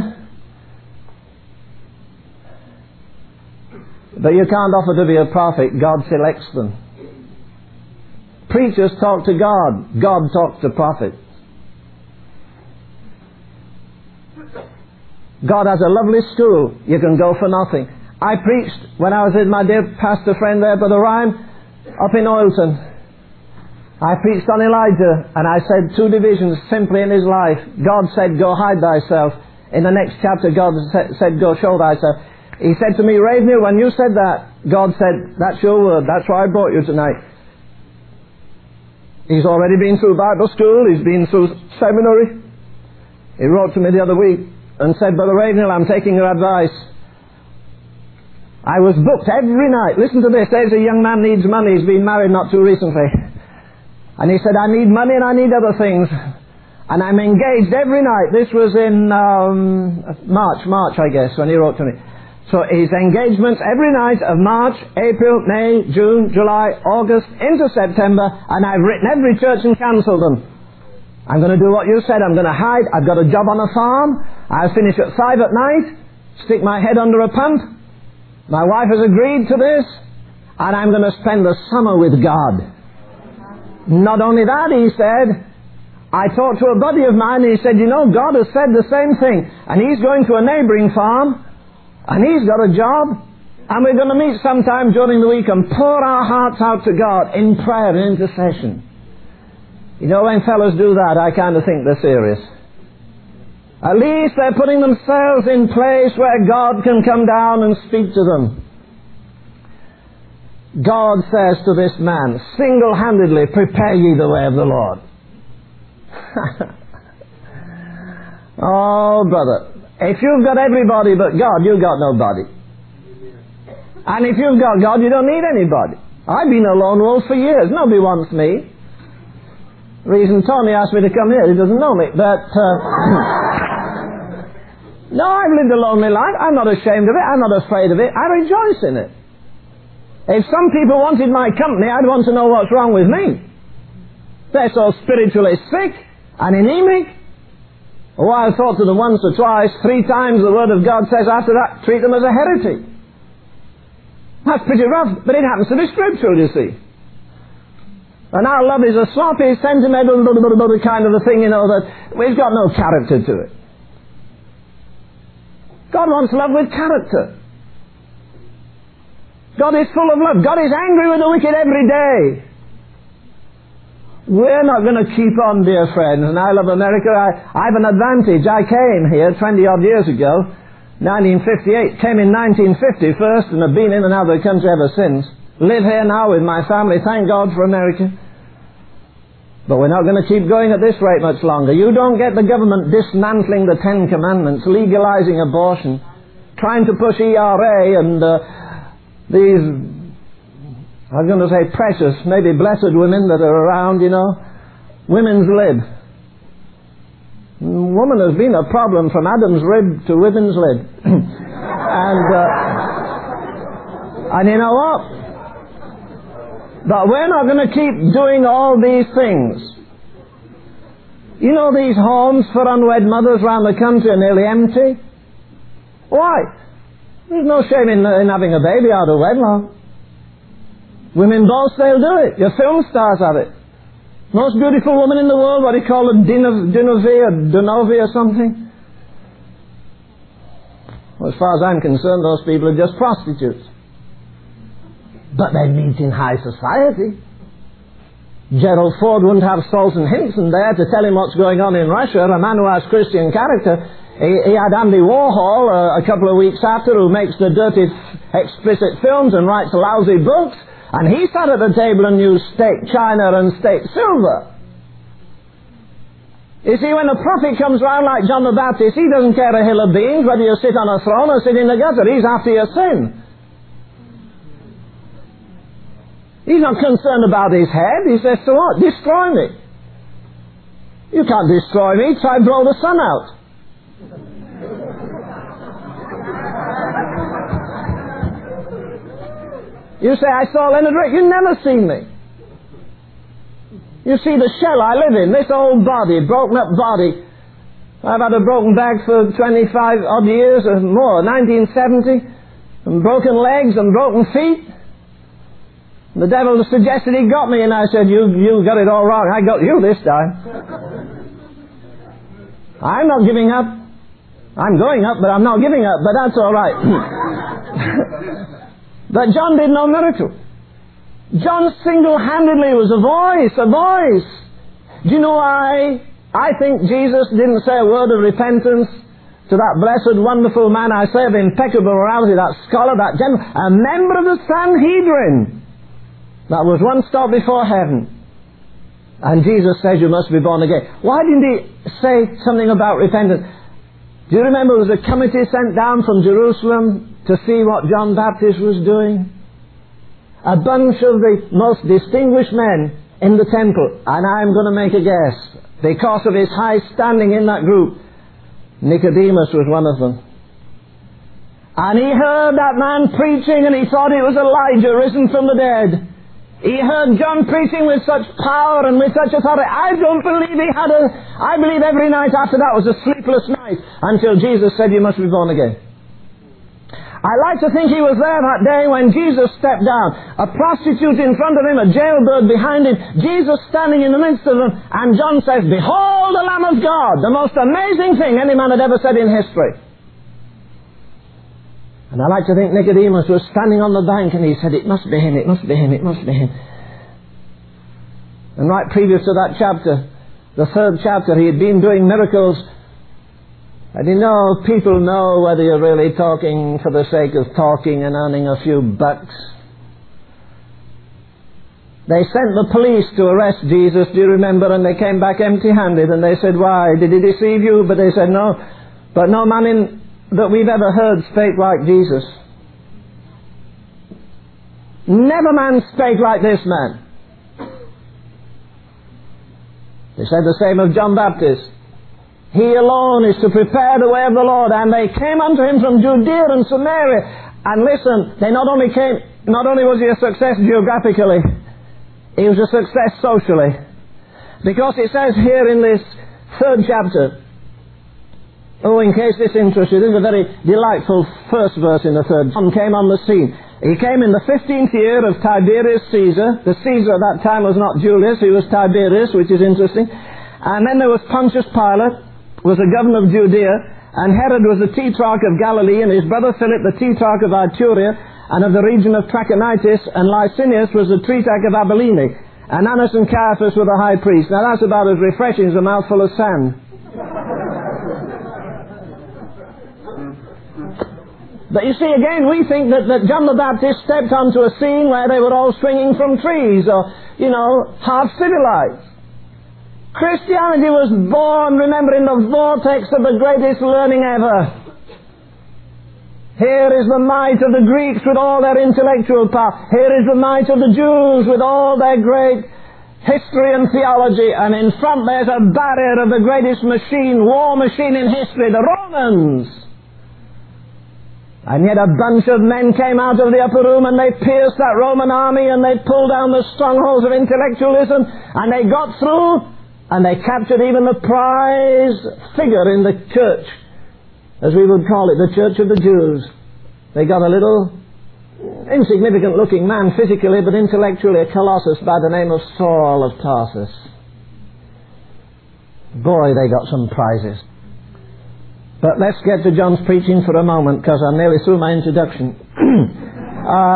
But you can't offer to be a prophet. God selects them. Preachers talk to God. God talks to prophets. God has a lovely school. You can go for nothing. I preached when I was with my dear pastor friend there, Brother Ryan, up in Oilton. I preached on Elijah, and I said two divisions simply in his life. God said, go hide thyself. In the next chapter, God said, go show thyself. He said to me, Ravenhill, when you said that, God said, that's your word. That's why I brought you tonight. He's already been through Bible school. He's been through seminary. He wrote to me the other week and said, Brother Ravenhill, I'm taking your advice. I was booked every night. Listen to this. There's a young man needs money. He's been married not too recently. And he said, I need money and I need other things. And I'm engaged every night. This was in um, March, March, I guess, when he wrote to me. So his engagements every night of March, April, May, June, July, August, into September, and I've written every church and cancelled them. I'm going to do what you said. I'm going to hide. I've got a job on a farm. I'll finish at five at night, stick my head under a pump. My wife has agreed to this, and I'm going to spend the summer with God. Not only that, he said, I talked to a buddy of mine, and he said, you know, God has said the same thing, and he's going to a neighboring farm, and he's got a job, and we're going to meet sometime during the week and pour our hearts out to God in prayer and intercession. You know, when fellows do that, I kind of think they're serious. At least they're putting themselves in place where God can come down and speak to them. God says to this man, single-handedly, prepare ye the way of the Lord. Oh, brother, if you've got everybody but God, you've got nobody. And if you've got God, you don't need anybody. I've been a lone wolf for years. Nobody wants me. Reason Tony asked me to come here, he doesn't know me. But, uh, no, I've lived a lonely life. I'm not ashamed of it. I'm not afraid of it. I rejoice in it. If some people wanted my company, I'd want to know what's wrong with me. They're so spiritually sick and anemic. Oh, I thought to them once or twice, three times the Word of God says after that, treat them as a heretic. That's pretty rough, but it happens to be scriptural, you see. And our love is a sloppy, sentimental, kind of a thing, you know, that it's got no character to it. God wants love with character. God is full of love. God is angry with the wicked every day. We're not going to keep on, dear friends, and I love America. I, I have an advantage. I came here twenty-odd years ago, nineteen fifty-eight. Came in nineteen fifty first, and have been in and out of the country ever since. Live here now with my family. Thank God for America. But we're not going to keep going at this rate much longer. You don't get the government dismantling the Ten Commandments, legalizing abortion, trying to push E R A and uh, these, I was going to say precious, maybe blessed women that are around, you know. Women's lib. Woman has been a problem from Adam's rib to women's lib. and, uh, and you know what? But we're not going to keep doing all these things. You know, these homes for unwed mothers around the country are nearly empty. Why? There's no shame in, in having a baby out of wedlock. Women boast they'll do it. Your film stars have it. Most beautiful woman in the world, what do you call her, Dinovi or Dinovi or something? Well, as far as I'm concerned, those people are just prostitutes. But they meet in high society. Gerald Ford wouldn't have Sultan Hinson there to tell him what's going on in Russia, a man who has Christian character. He, he had Andy Warhol uh, a couple of weeks after, who makes the dirty explicit films and writes lousy books, and he sat at the table and used state china and state silver. You see, when a prophet comes round like John the Baptist, he doesn't care a hill of beans whether you sit on a throne or sit in the gutter. He's after your sin. He's not concerned about his head. He says, so what? Destroy me. You can't destroy me. Try and blow the sun out. You say, I saw Leonard Rick. You've never seen me. You see the shell I live in, this old body, broken up body. I've had a broken back for twenty-five odd years or more, nineteen seventy, and broken legs and broken feet. The devil suggested he got me, and I said, you, you got it all wrong. I got you this time. I'm not giving up. I'm going up, but I'm not giving up, but that's all right. But John did no miracle. John single-handedly was a voice, a voice. Do you know why? I think Jesus didn't say a word of repentance to that blessed, wonderful man, I say, of impeccable morality, that scholar, that gentleman, a member of the Sanhedrin. That was one stop before heaven. And Jesus says you must be born again. Why didn't he say something about repentance? Do you remember there was a committee sent down from Jerusalem to see what John Baptist was doing? A bunch of the most distinguished men in the temple. And I'm going to make a guess. Because of his high standing in that group, Nicodemus was one of them. And he heard that man preaching and he thought it was Elijah risen from the dead. He heard John preaching with such power and with such authority. I don't believe he had a... I believe every night after that was a sleepless night until Jesus said, you must be born again. I like to think he was there that day when Jesus stepped down. A prostitute in front of him, a jailbird behind him, Jesus standing in the midst of them, and John says, behold the Lamb of God, the most amazing thing any man had ever said in history. And I like to think Nicodemus was standing on the bank and he said, it must be him, it must be him, it must be him. And right previous to that chapter, the third chapter, he had been doing miracles. And you know, people know whether you're really talking for the sake of talking and earning a few bucks. They sent the police to arrest Jesus, do you remember? And they came back empty-handed and they said, why? Did he deceive you? But they said, no. But no man in, that we've ever heard spake like Jesus. Never man spake like this man. They said the same of John Baptist. He alone is to prepare the way of the Lord. And they came unto him from Judea and Samaria. And listen, they not only came, not only was he a success geographically, he was a success socially. Because it says here in this third chapter, oh, in case this interests you, this is a very delightful first verse in the third. John came on the scene. He came in the fifteenth year of Tiberius Caesar. The Caesar at that time was not Julius, he was Tiberius, which is interesting. And then there was Pontius Pilate, was the governor of Judea, and Herod was the tetrarch of Galilee, and his brother Philip the tetrarch of Iturea, and of the region of Trachonitis, and Licinius was the tetrarch of Abilene, and Annas and Caiaphas were the high priests. Now that's about as refreshing as a mouthful of sand. But you see, again, we think that, that John the Baptist stepped onto a scene where they were all swinging from trees, or, you know, half civilized. Christianity was born, remember, in the vortex of the greatest learning ever. Here is the might of the Greeks with all their intellectual power. Here is the might of the Jews with all their great history and theology. And in front there's a barrier of the greatest machine, war machine in history, the Romans. And yet a bunch of men came out of the upper room and they pierced that Roman army and they pulled down the strongholds of intellectualism and they got through. And they captured even the prize figure in the church, as we would call it, the Church of the Jews. They got a little insignificant looking man physically, but intellectually a colossus by the name of Saul of Tarsus. Boy, they got some prizes. But let's get to John's preaching for a moment, because I'm nearly through my introduction. uh,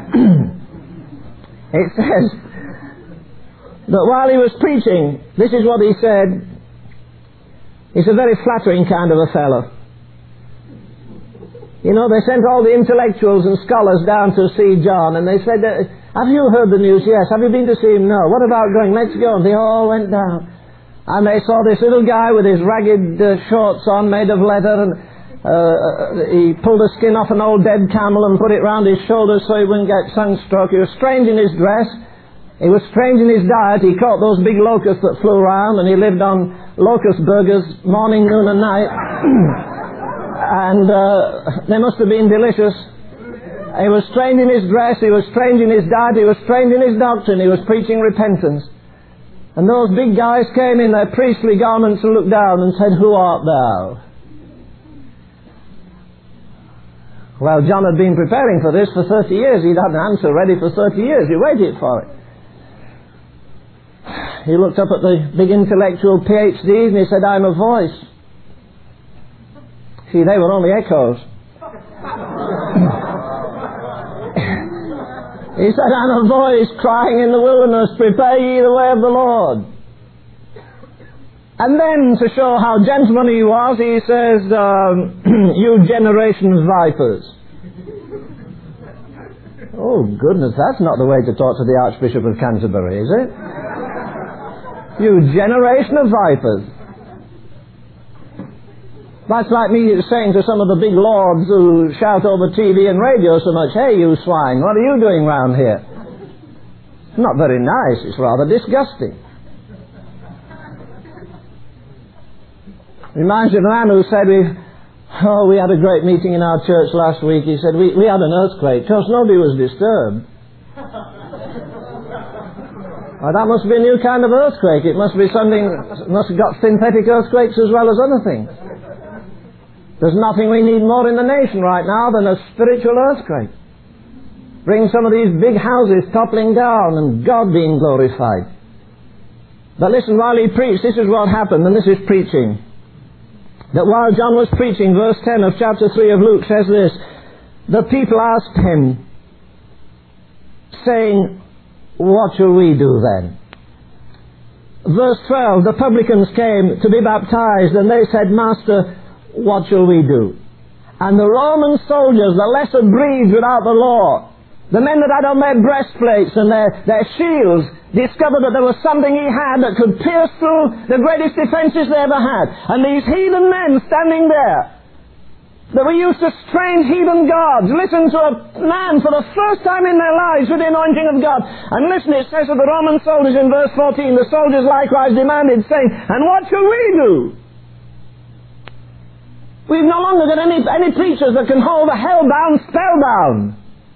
it says that while he was preaching, this is what he said. He's a very flattering kind of a fellow. You know, they sent all the intellectuals and scholars down to see John, and they said, uh, have you heard the news? Yes. Have you been to see him? No. What about going? Let's go. And they all went down. And they saw this little guy with his ragged uh, shorts on, made of leather, and uh, he pulled the skin off an old dead camel and put it round his shoulders so he wouldn't get sunstroke. He was strange in his dress. He was strange in his diet. He caught those big locusts that flew around, and he lived on locust burgers morning, noon, and night. And uh, they must have been delicious. He was strange in his dress, he was strange in his diet, he was strange in his doctrine, he was preaching repentance. And those big guys came in their priestly garments and looked down and said, who art thou? Well, John had been preparing for this for thirty years. He'd had an answer ready for thirty years. He waited for it. He looked up at the big intellectual P H Ds and he said, I'm a voice. See, they were only echoes. He said, I'm a voice crying in the wilderness, prepare ye the way of the Lord. And then, to show how gentlemanly he was, he says, um, you generation of vipers. Oh, goodness, that's not the way to talk to the Archbishop of Canterbury, is it? You generation of vipers. That's like me saying to some of the big lords who shout over T V and radio so much, hey, you swine, what are you doing round here? It's not very nice, it's rather disgusting. Reminds me of a man who said, we, oh, we had a great meeting in our church last week. He said, we, we had an earthquake. Of course, nobody was disturbed. Well, that must be a new kind of earthquake. It must be something, must have got synthetic earthquakes as well as other things. There's nothing we need more in the nation right now than a spiritual earthquake. Bring some of these big houses toppling down and God being glorified. But listen, while he preached, this is what happened, and this is preaching. That while John was preaching, verse ten of chapter three of Luke says this, the people asked him, saying, what shall we do then? Verse twelve, the publicans came to be baptized, and they said, Master, what shall we do? And the Roman soldiers, the lesser breeds without the law, the men that had on their breastplates and their, their shields, discovered that there was something he had that could pierce through the greatest defenses they ever had. And these heathen men standing there, that were used to strange heathen gods, listen to a man for the first time in their lives with the anointing of God. And listen, it says of the Roman soldiers in verse fourteen, the soldiers likewise demanded, saying, and what shall we do? We've no longer got any, any preachers that can hold the hell-bound spellbound.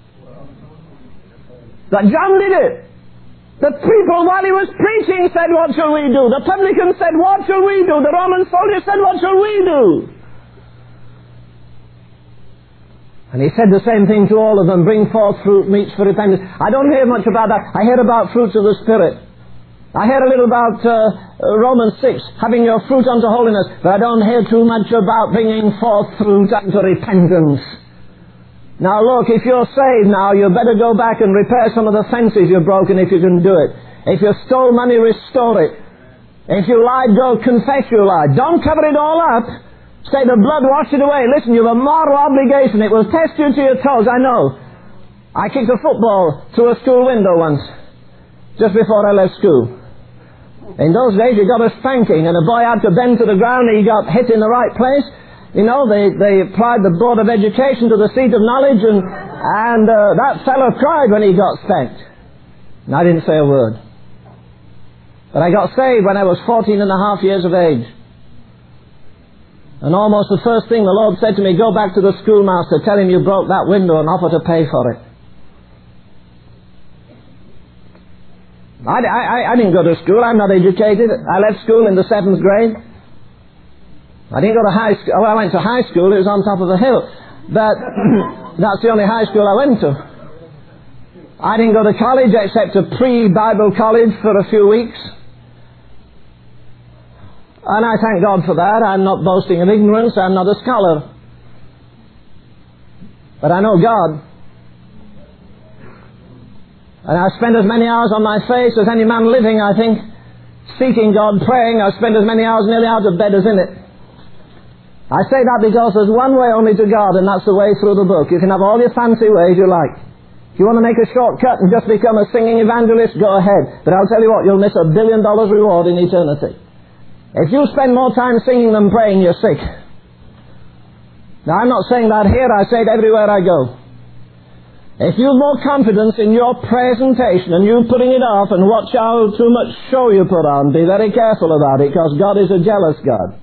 But John did it. The people, while he was preaching, said, what shall we do? The publicans said, what shall we do? The Roman soldiers said, what shall we do? And he said the same thing to all of them, bring forth fruit meets for repentance. I don't hear much about that. I hear about fruits of the Spirit. I hear a little about uh, Romans six, having your fruit unto holiness, but I don't hear too much about bringing forth fruit unto repentance. Now look, if you're saved now, you better go back and repair some of the fences you've broken if you can do it. If you stole money, restore it. If you lied, go confess you lied. Don't cover it all up. Say the blood washed it away. Listen, you have a moral obligation. It will test you to your toes, I know. I kicked a football through a school window once, just before I left school. In those days you got a spanking, and a boy had to bend to the ground and he got hit in the right place. You know, they, they applied the Board of Education to the seat of knowledge, and, and uh, that fellow cried when he got spanked. And I didn't say a word. But I got saved when I was fourteen and a half years of age. And almost the first thing the Lord said to me, go back to the schoolmaster, tell him you broke that window and offer to pay for it. I, I, I didn't go to school. I'm not educated. I left school in the seventh grade. I didn't go to high school. Well, I went to high school. It was on top of a hill. But that's the only high school I went to. I didn't go to college except a pre-Bible college for a few weeks. And I thank God for that. I'm not boasting of ignorance. I'm not a scholar. But I know God. And I spend as many hours on my face as any man living, I think, seeking God, praying. I spend as many hours nearly out of bed as in it. I say that because there's one way only to God, and that's the way through the book. You can have all your fancy ways you like. If you want to make a shortcut and just become a singing evangelist, go ahead. But I'll tell you what, you'll miss a billion dollars reward in eternity. If you spend more time singing than praying, you're sick. Now, I'm not saying that here, I say it everywhere I go. If you've more confidence in your presentation and you putting it off and watch how too much show you put on, be very careful about it, because God is a jealous God.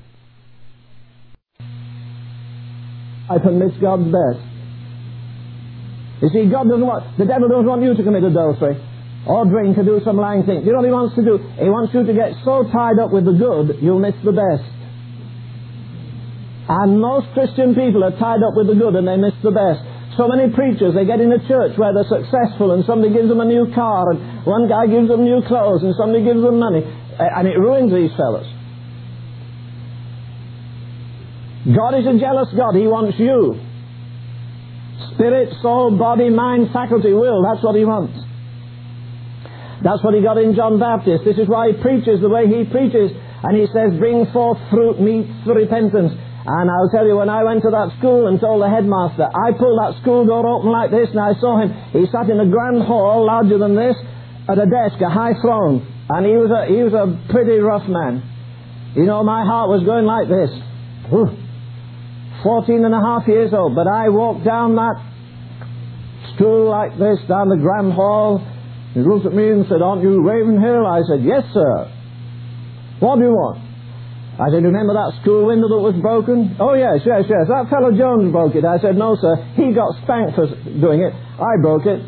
I can miss God's best. You see, God doesn't want, the devil doesn't want you to commit adultery or drink or do some lying thing. You know what he wants to do? He wants you to get so tied up with the good, you'll miss the best. And most Christian people are tied up with the good and they miss the best. So many preachers, they get in a church where they're successful and somebody gives them a new car and one guy gives them new clothes and somebody gives them money, and it ruins these fellas. God is a jealous God. He wants you. Spirit, soul, body, mind, faculty, will. That's what he wants. That's what he got in John Baptist. This is why he preaches the way he preaches. And he says, bring forth fruit meet for repentance. And I'll tell you, when I went to that school and told the headmaster, I pulled that school door open like this and I saw him. He sat in a grand hall larger than this at a desk, a high throne. And he was a, he was a pretty rough man. You know, my heart was going like this. Whew. Fourteen and a half years old, but I walked down that stool like this, down the grand hall. He looked at me and said, aren't you Ravenhill? I said, yes, sir. What do you want? I said, remember that school window that was broken? Oh, yes, yes, yes. That fellow Jones broke it. I said, no, sir. He got spanked for doing it. I broke it.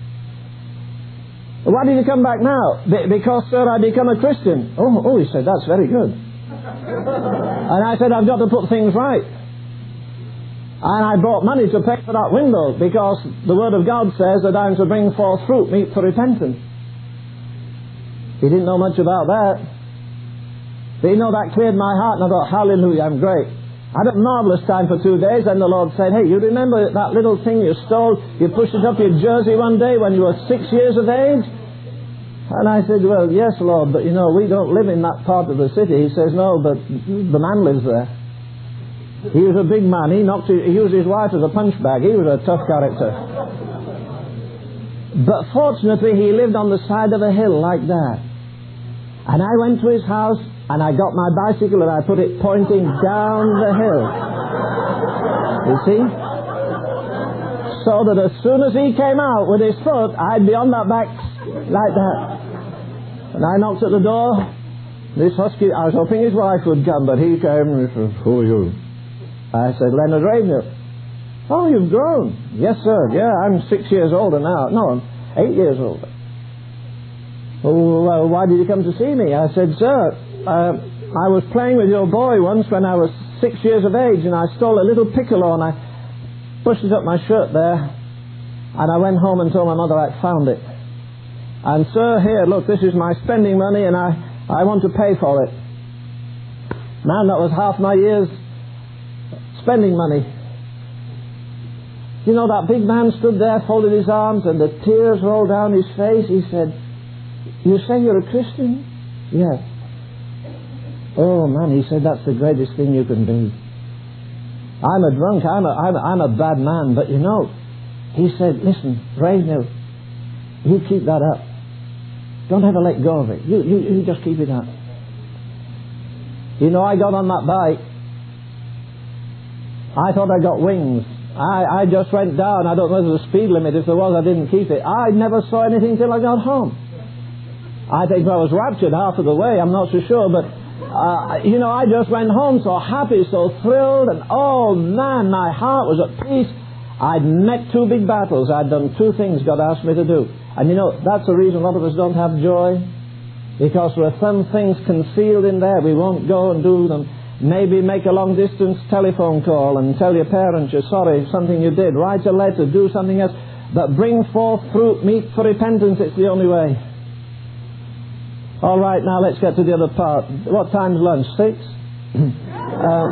Why did you come back now? Be- because, sir, I become a Christian. Oh, oh, he said, that's very good. And I said, I've got to put things right. And I brought money to pay for that window because the Word of God says that I'm to bring forth fruit meet for repentance. He didn't know much about that. But you know, that cleared my heart and I thought, hallelujah, I'm great. I had a marvelous time for two days and the Lord said, hey, you remember that little thing you stole? You pushed it up your jersey one day when you were six years of age? And I said, well, yes, Lord, but you know, we don't live in that part of the city. He says, no, but the man lives there. He was a big man. He knocked his, he used his wife as a punch bag. He was a tough character. But fortunately, he lived on the side of a hill like that. And I went to his house and I got my bicycle and I put it pointing down the hill. You see? So that as soon as he came out with his foot, I'd be on that back like that. And I knocked at the door. This husky, I was hoping his wife would come, but he came and he said, who are you? I said, Leonard Ravenhill. Oh, you've grown. Yes, sir. Yeah, I'm six years older now. No, I'm eight years older. Oh, well, why did you come to see me? I said, sir, uh, I was playing with your boy once when I was six years of age, and I stole a little piccolo, and I pushed it up my shirt there, and I went home and told my mother I'd found it. And, sir, here, look, this is my spending money, and I, I want to pay for it. Man, that was half my year's spending money. You know, that big man stood there, folded his arms, and the tears rolled down his face. He said, you say you're a Christian? Yes. Oh, man, he said, that's the greatest thing you can be. I'm a drunk, I'm a, I'm a, I'm a bad man, but you know, he said, listen, Ravenhill, you keep that up. Don't ever let go of it. You, you, you just keep it up. You know, I got on that bike. I thought I got wings. I, I just went down. I don't know if there was a speed limit. If there was, I didn't keep it. I never saw anything till I got home. I think I was raptured half of the way. I'm not so sure. But, uh, you know, I just went home so happy, so thrilled. And, oh, man, my heart was at peace. I'd met two big battles. I'd done two things God asked me to do. And, you know, that's the reason a lot of us don't have joy. Because there are some things concealed in there. We won't go and do them. Maybe make a long-distance telephone call and tell your parents you're sorry for something you did. Write a letter, do something else. But bring forth fruit, meet for repentance. It's the only way. All right, now let's get to the other part. What time's lunch? Six? uh,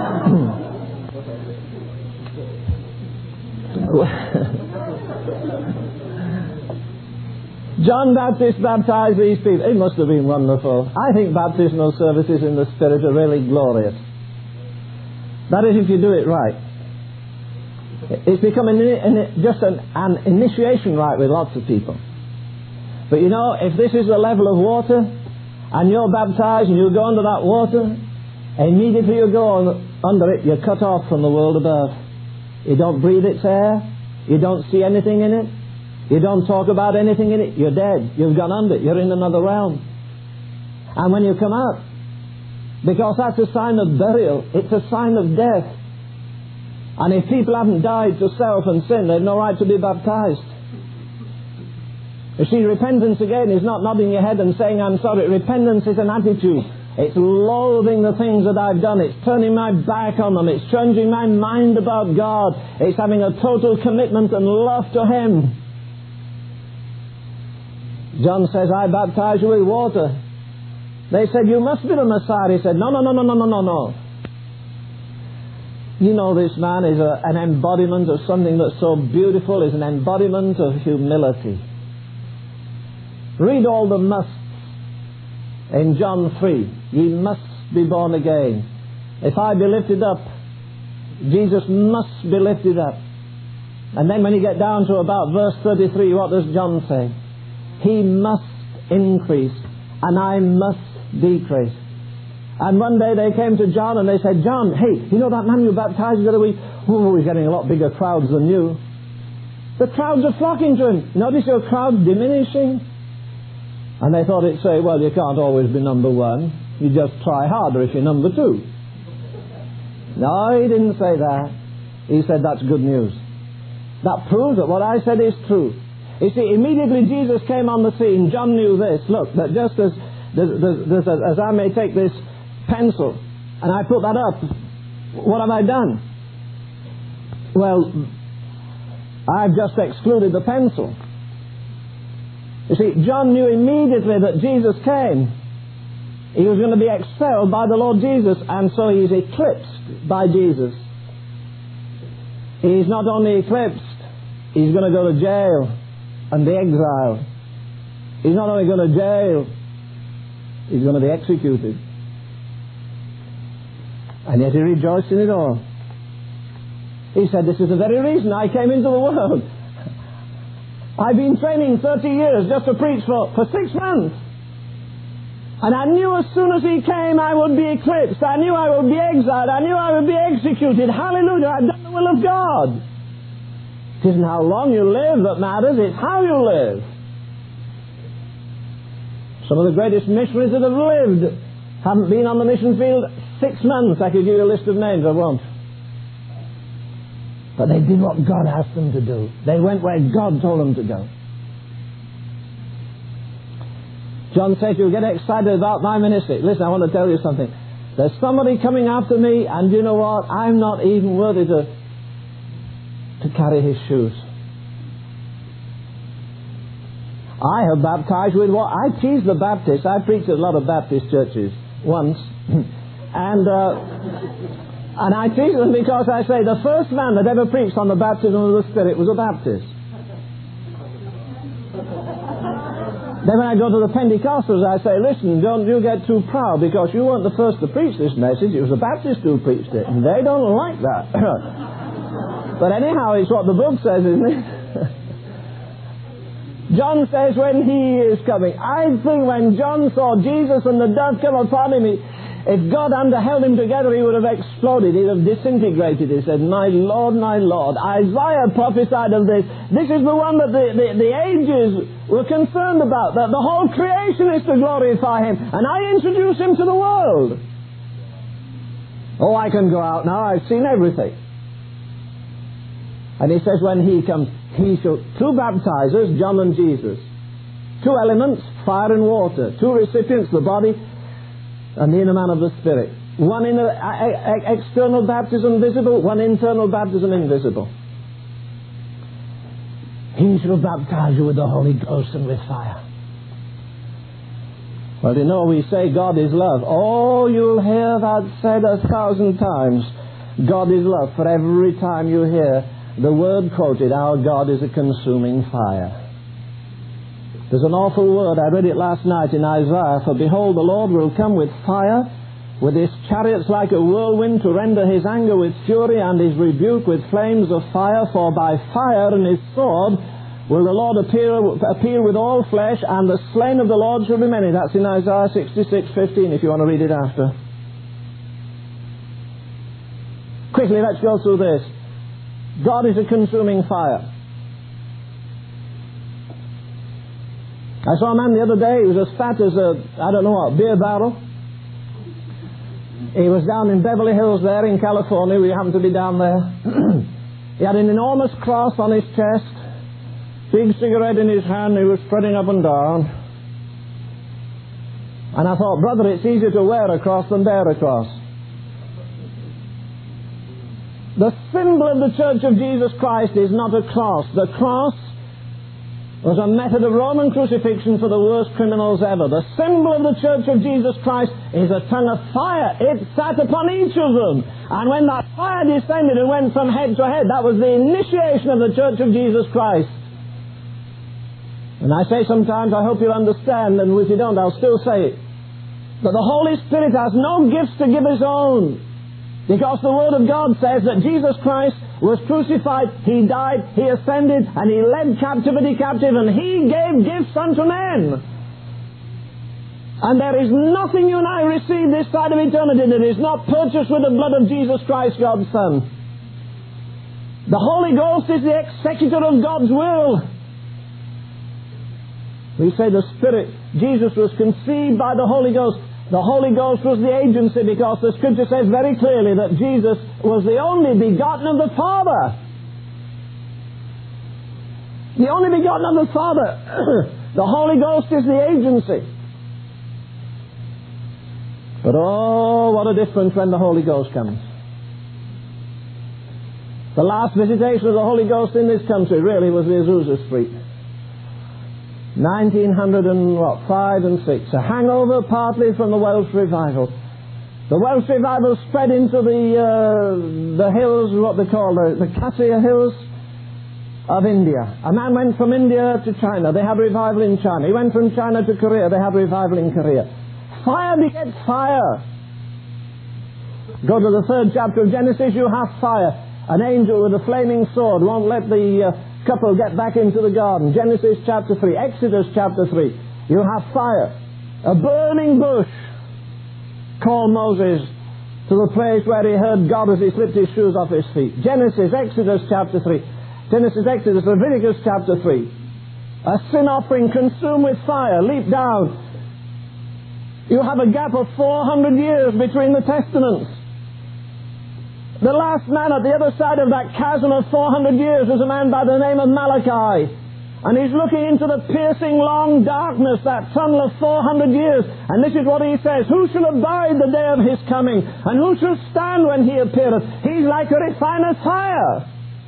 John Baptist baptized these people. It must have been wonderful. I think baptismal services in the Spirit are really glorious. That is, if you do it right. It's become an, an, just an, an initiation rite with lots of people. But you know, if this is the level of water, and you're baptized and you go under that water, immediately you go on, under it, you're cut off from the world above. You don't breathe its air. You don't see anything in it. You don't talk about anything in it. You're dead. You've gone under it. You're in another realm. And when you come out, because that's a sign of burial, it's a sign of death. And if people haven't died to self and sin, they've no right to be baptized. You see, repentance again is not nodding your head and saying, I'm sorry. Repentance is an attitude. It's loathing the things that I've done. It's turning my back on them. It's changing my mind about God. It's having a total commitment and love to Him. John says, I baptize you with water. They said, you must be the Messiah. He said, no, no, no, no, no, no, no, no. You know, this man is a, an embodiment of something that's so beautiful, is an embodiment of humility. Read all the musts in John three. Ye must be born again. If I be lifted up, Jesus must be lifted up. And then when you get down to about verse thirty-three, what does John say? He must increase, and I must decrease. And one day they came to John and they said, John, hey, you know that man you baptized the other week? Oh, he's getting a lot bigger crowds than you. The crowds are flocking to him. Notice your crowd diminishing. And they thought it'd say, well, you can't always be number one. You just try harder if you're number two. No, he didn't say that. He said that's good news. That proves that what I said is true. You see, immediately Jesus came on the scene. John knew this. Look, that just as, as, as, as I may take this pencil and I put that up, what have I done? Well, I've just excluded the pencil. You see, John knew immediately that Jesus came. He was going to be expelled by the Lord Jesus, and so he's eclipsed by Jesus. He's not only eclipsed, he's going to go to jail and be exiled. He's not only going to jail, he's going to be executed. And yet he rejoiced in it all. He said, this is the very reason I came into the world. I've been training thirty years just to preach for, for six months. And I knew as soon as he came I would be eclipsed. I knew I would be exiled. I knew I would be executed. Hallelujah, I've done the will of God. It isn't how long you live that matters, it's how you live. Some of the greatest missionaries that have lived haven't been on the mission field six months. I could give you a list of names, I won't. But they did what God asked them to do. They went where God told them to go. John said, you'll get excited about my ministry. Listen, I want to tell you something. There's somebody coming after me, and you know what? I'm not even worthy to, to carry his shoes. I have baptized with what? I tease the Baptists. I preached at a lot of Baptist churches once. and... Uh, And I teach them because I say the first man that ever preached on the baptism of the Spirit was a Baptist. Then when I go to the Pentecostals, I say, listen, don't you get too proud because you weren't the first to preach this message. It was the Baptists who preached it. And they don't like that. But anyhow, it's what the book says, isn't it? John says when he is coming. I think when John saw Jesus and the dove come upon him, he, if God hadn't held him together, he would have exploded. He'd have disintegrated. He said, my Lord, my Lord. Isaiah prophesied of this. This is the one that the, the, the ages were concerned about. That the whole creation is to glorify him. And I introduce him to the world. Oh, I can go out now. I've seen everything. And he says when he comes, he shall, two baptizers, John and Jesus. Two elements, fire and water. Two recipients, the body and the inner man of the Spirit. One inner, uh, external baptism visible, one internal baptism invisible. He shall baptize you with the Holy Ghost and with fire. Well, you know, we say God is love. Oh, you'll hear that said a thousand times. God is love. For every time you hear the word quoted, our God is a consuming fire. There's an awful word, I read it last night in Isaiah, for behold, the Lord will come with fire, with his chariots like a whirlwind, to render his anger with fury and his rebuke with flames of fire. For by fire and his sword will the Lord appear, appear with all flesh, and the slain of the Lord shall be many. That's in Isaiah sixty-six fifteen, if you want to read it after. Quickly, let's go through this. God is a consuming fire. I saw a man the other day, he was as fat as a, I don't know what, beer barrel. He was down in Beverly Hills there in California. We happened to be down there. He had an enormous cross on his chest, big cigarette in his hand. He was spreading up and down. And I thought, brother, it's easier to wear a cross than bear a cross. The symbol of the Church of Jesus Christ is not a cross. The cross was a method of Roman crucifixion for the worst criminals ever. The symbol of the Church of Jesus Christ is a tongue of fire. It sat upon each of them. And when that fire descended and went from head to head, that was the initiation of the Church of Jesus Christ. And I say sometimes, I hope you'll understand, and if you don't, I'll still say it, that the Holy Spirit has no gifts to give his own. Because the Word of God says that Jesus Christ was crucified, He died, He ascended, and He led captivity captive, and He gave gifts unto men. And there is nothing you and I receive this side of eternity that is not purchased with the blood of Jesus Christ, God's Son. The Holy Ghost is the executor of God's will. We say the Spirit, Jesus was conceived by the Holy Ghost. The Holy Ghost was the agency, because the Scripture says very clearly that Jesus was the only begotten of the Father. The only begotten of the Father. The Holy Ghost is the agency. But oh, what a difference when the Holy Ghost comes. The last visitation of the Holy Ghost in this country really was the Azusa Street. nineteen oh five and six, a hangover partly from the Welsh revival. The Welsh revival spread into the uh, the hills, what they call the, the Cassia Hills of India. A man went from India to China. They had revival in China. He went from China to Korea. They had revival in Korea. Fire begets fire. Go to the third chapter of Genesis. You have fire. An angel with a flaming sword won't let the uh, couple get back into the garden. Genesis chapter three. Exodus chapter three. You have fire. A burning bush called Moses to the place where he heard God as he slipped his shoes off his feet. Genesis, Exodus chapter three. Genesis, Exodus, Leviticus chapter three. A sin offering consumed with fire. Leap down. You have a gap of four hundred years between the testaments. The last man at the other side of that chasm of four hundred years was a man by the name of Malachi. And he's looking into the piercing long darkness, that tunnel of four hundred years. And this is what he says: who shall abide the day of his coming? And who shall stand when he appeareth? He's like a refiner's fire.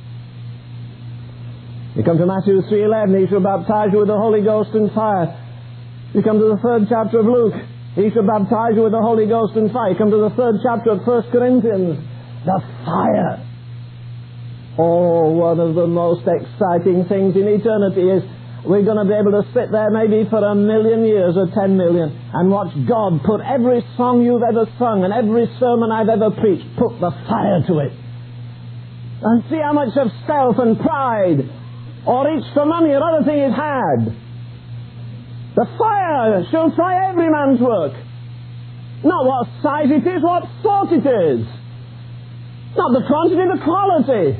You come to Matthew three eleven, he shall baptize you with the Holy Ghost and fire. You come to the third chapter of Luke, he shall baptize you with the Holy Ghost and fire. You come to the third chapter of First Corinthians, the fire. Oh, one of the most exciting things in eternity is we're going to be able to sit there maybe for a million years or ten million and watch God put every song you've ever sung and every sermon I've ever preached, put the fire to it. And see how much of self and pride or reach for money or other thing is had. The fire shall try every man's work. Not what size it is, what sort it is. Not the quantity, the quality.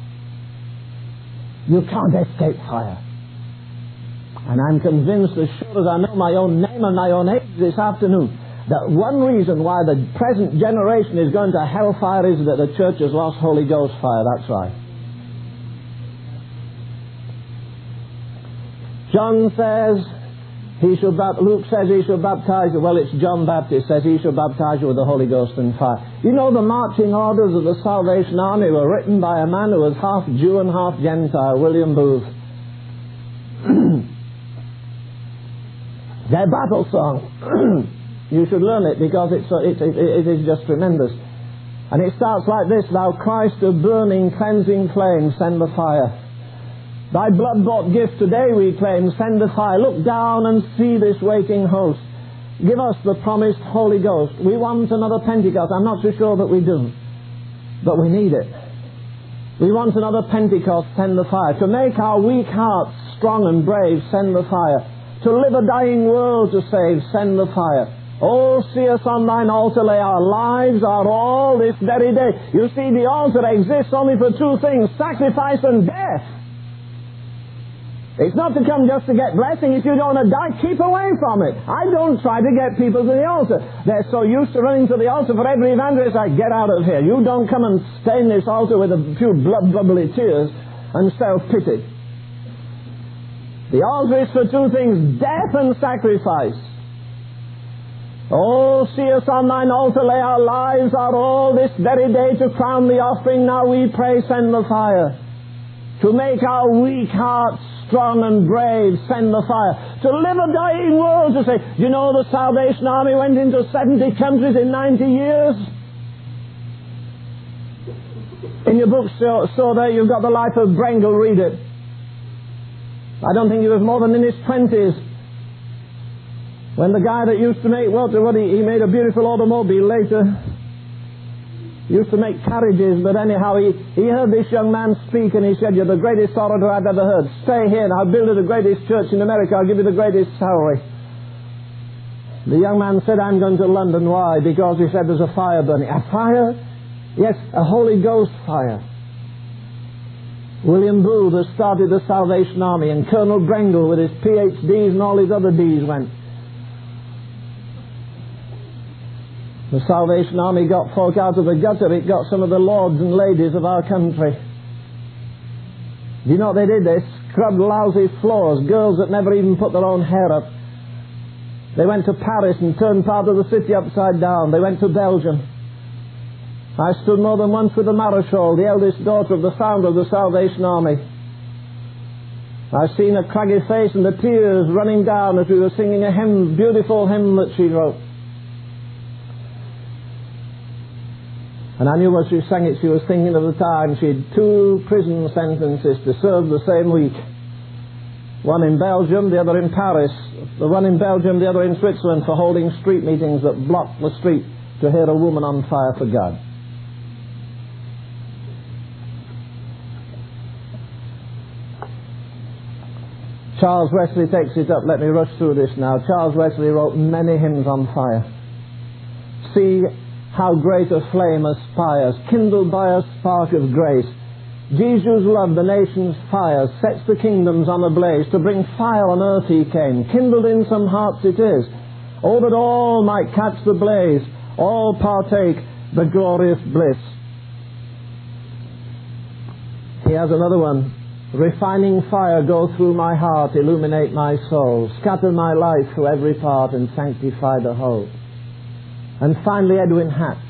You can't escape fire. And I'm convinced, as sure as I know my own name and my own age this afternoon, that one reason why the present generation is going to hellfire is that the church has lost Holy Ghost fire. That's right. John says, he shall bap- Luke says he shall baptize you. Well, it's John Baptist says he shall baptize you with the Holy Ghost and fire. You know, the marching orders of the Salvation Army were written by a man who was half Jew and half Gentile, William Booth. Their battle song. You should learn it because it's, it, it, it is just tremendous. And it starts like this: Thou Christ of burning, cleansing flame, send the fire. Thy blood-bought gift today we claim, send the fire. Look down and see this waiting host. give us the promised Holy Ghost. We want another Pentecost. I'm not so sure that we do, but we need it. We want another Pentecost, send the fire. To make our weak hearts strong and brave, send the fire. To live a dying world to save, send the fire. Oh, see us on thine altar, lay our lives, our all, this very day. You see, the altar exists only for two things, sacrifice and death. It's not to come just to get blessing. If you don't want to die, keep away from it. I don't try to get people to the altar. They're so used to running to the altar for every evangelist, I get out of here. You don't come and stain this altar with a few blood bubbly tears and self-pity. The altar is for two things, death and sacrifice. Oh, see us on thine altar, lay our lives, our all, this very day to crown the offering. Now we pray, send the fire. To make our weak hearts strong and brave, send the fire. To live a dying world, to say, do you know the Salvation Army went into seventy countries in ninety years? In your book, so, so there you've got the life of Brengel, read it. I don't think he was more than in his twenties. When the guy that used to make, well, what he, he made a beautiful automobile later. He used to make carriages, but anyhow, he, he heard this young man speak and he said, you're the greatest orator I've ever heard. Stay here and I'll build you the greatest church in America. I'll give you the greatest salary. The young man said, I'm going to London. Why? Because he said there's a fire burning. A fire? Yes, a Holy Ghost fire. William Booth has started the Salvation Army, and Colonel Brengel with his P H Ds and all his other Ds went. The Salvation Army got folk out of the gutter. It got some of the lords and ladies of our country. Do you know what they did? They scrubbed lousy floors, girls that never even put their own hair up. They went to Paris and turned part of the city upside down. They went to Belgium. I stood more than once with the Maréchal, the eldest daughter of the founder of the Salvation Army. I've seen her craggy face and the tears running down as we were singing a hymn, beautiful hymn that she wrote. And I knew as she sang it, she was thinking of the time she had two prison sentences to serve the same week. One in Belgium, the other in Paris. The one in Belgium, the other in Switzerland, for holding street meetings that blocked the street to hear a woman on fire for God. Charles Wesley takes it up. Let me rush through this now. Charles Wesley wrote many hymns on fire. See how great a flame aspires, kindled by a spark of grace. Jesus' love, the nation's fire, sets the kingdoms on a blaze. To bring fire on earth he came, kindled in some hearts it is. Oh, that all might catch the blaze, all partake the glorious bliss. He has another one. Refining fire, go through my heart, illuminate my soul, scatter my life through every part and sanctify the whole. And finally, Edwin Hatch.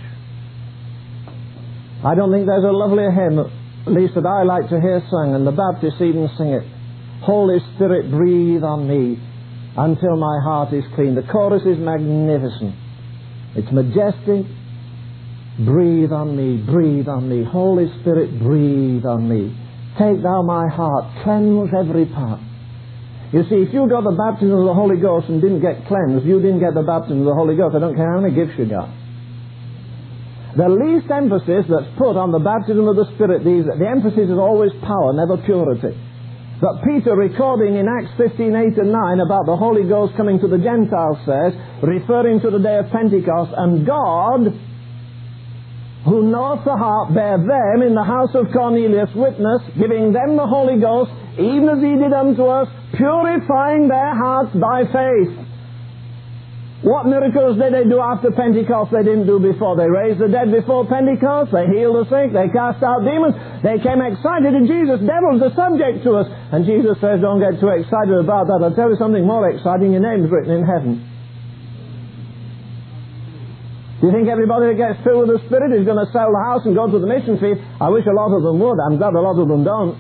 I don't think there's a lovelier hymn, at least that I like to hear sung, and the Baptists even sing it. Holy Spirit, breathe on me until my heart is clean. The chorus is magnificent. It's majestic. Breathe on me, breathe on me. Holy Spirit, breathe on me. Take thou my heart, cleanse every part. You see, if you got the baptism of the Holy Ghost and didn't get cleansed, you didn't get the baptism of the Holy Ghost. I don't care how many gifts you got. The least emphasis that's put on the baptism of the Spirit, these, the emphasis is always power, never purity. But Peter, recording in Acts fifteen, eight and nine about the Holy Ghost coming to the Gentiles, says, referring to the day of Pentecost, and God, who knoweth the heart, bare them in the house of Cornelius witness, giving them the Holy Ghost, even as he did unto us, purifying their hearts by faith. What miracles did they do after Pentecost they didn't do before? They raised the dead before Pentecost, they healed the sick, they cast out demons, they came excited in Jesus. Devils are subject to us. And Jesus says, don't get too excited about that. I'll tell you something more exciting, your name's written in heaven. Do you think everybody that gets filled with the Spirit is going to sell the house and go to the mission field? I wish a lot of them would. I'm glad a lot of them don't.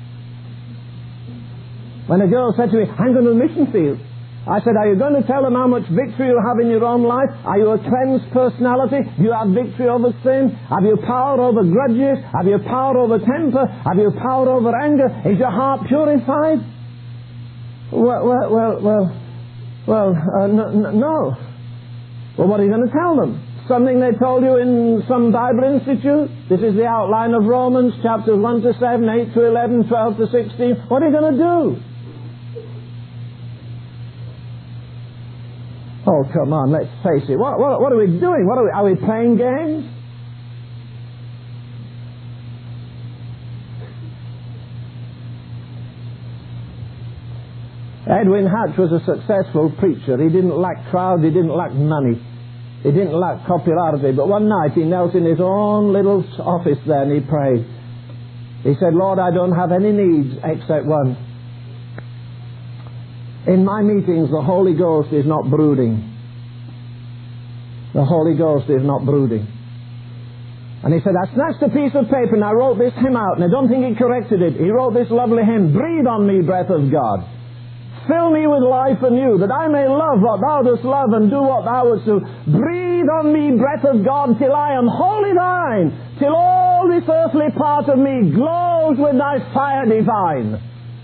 When a girl said to me, I'm going to the mission field, I said, are you going to tell them how much victory you have in your own life? Are you a cleansed personality? Do you have victory over sin? Have you power over grudges? Have you power over temper? Have you power over anger? Is your heart purified? Well, well, well, well, well uh, no, no. Well, what are you going to tell them? Something they told you in some Bible institute? This is the outline of Romans, chapters one to seven, eight to eleven, twelve to sixteen. What are you going to do? Oh, come on, let's face it. What, what, what are we doing? What are we, are we playing games? Edwin Hatch was a successful preacher. He didn't lack crowd, he didn't lack money, he didn't lack popularity. But one night he knelt in his own little office there and he prayed. He said, Lord, I don't have any needs except one. In my meetings, the Holy Ghost is not brooding. The Holy Ghost is not brooding. And he said, I snatched a piece of paper and I wrote this hymn out, and I don't think he corrected it. He wrote this lovely hymn, Breathe on me, breath of God. Fill me with life anew, that I may love what thou dost love and do what thou wouldst do. Breathe on me, breath of God, till I am wholly thine, till all this earthly part of me glows with thy fire divine.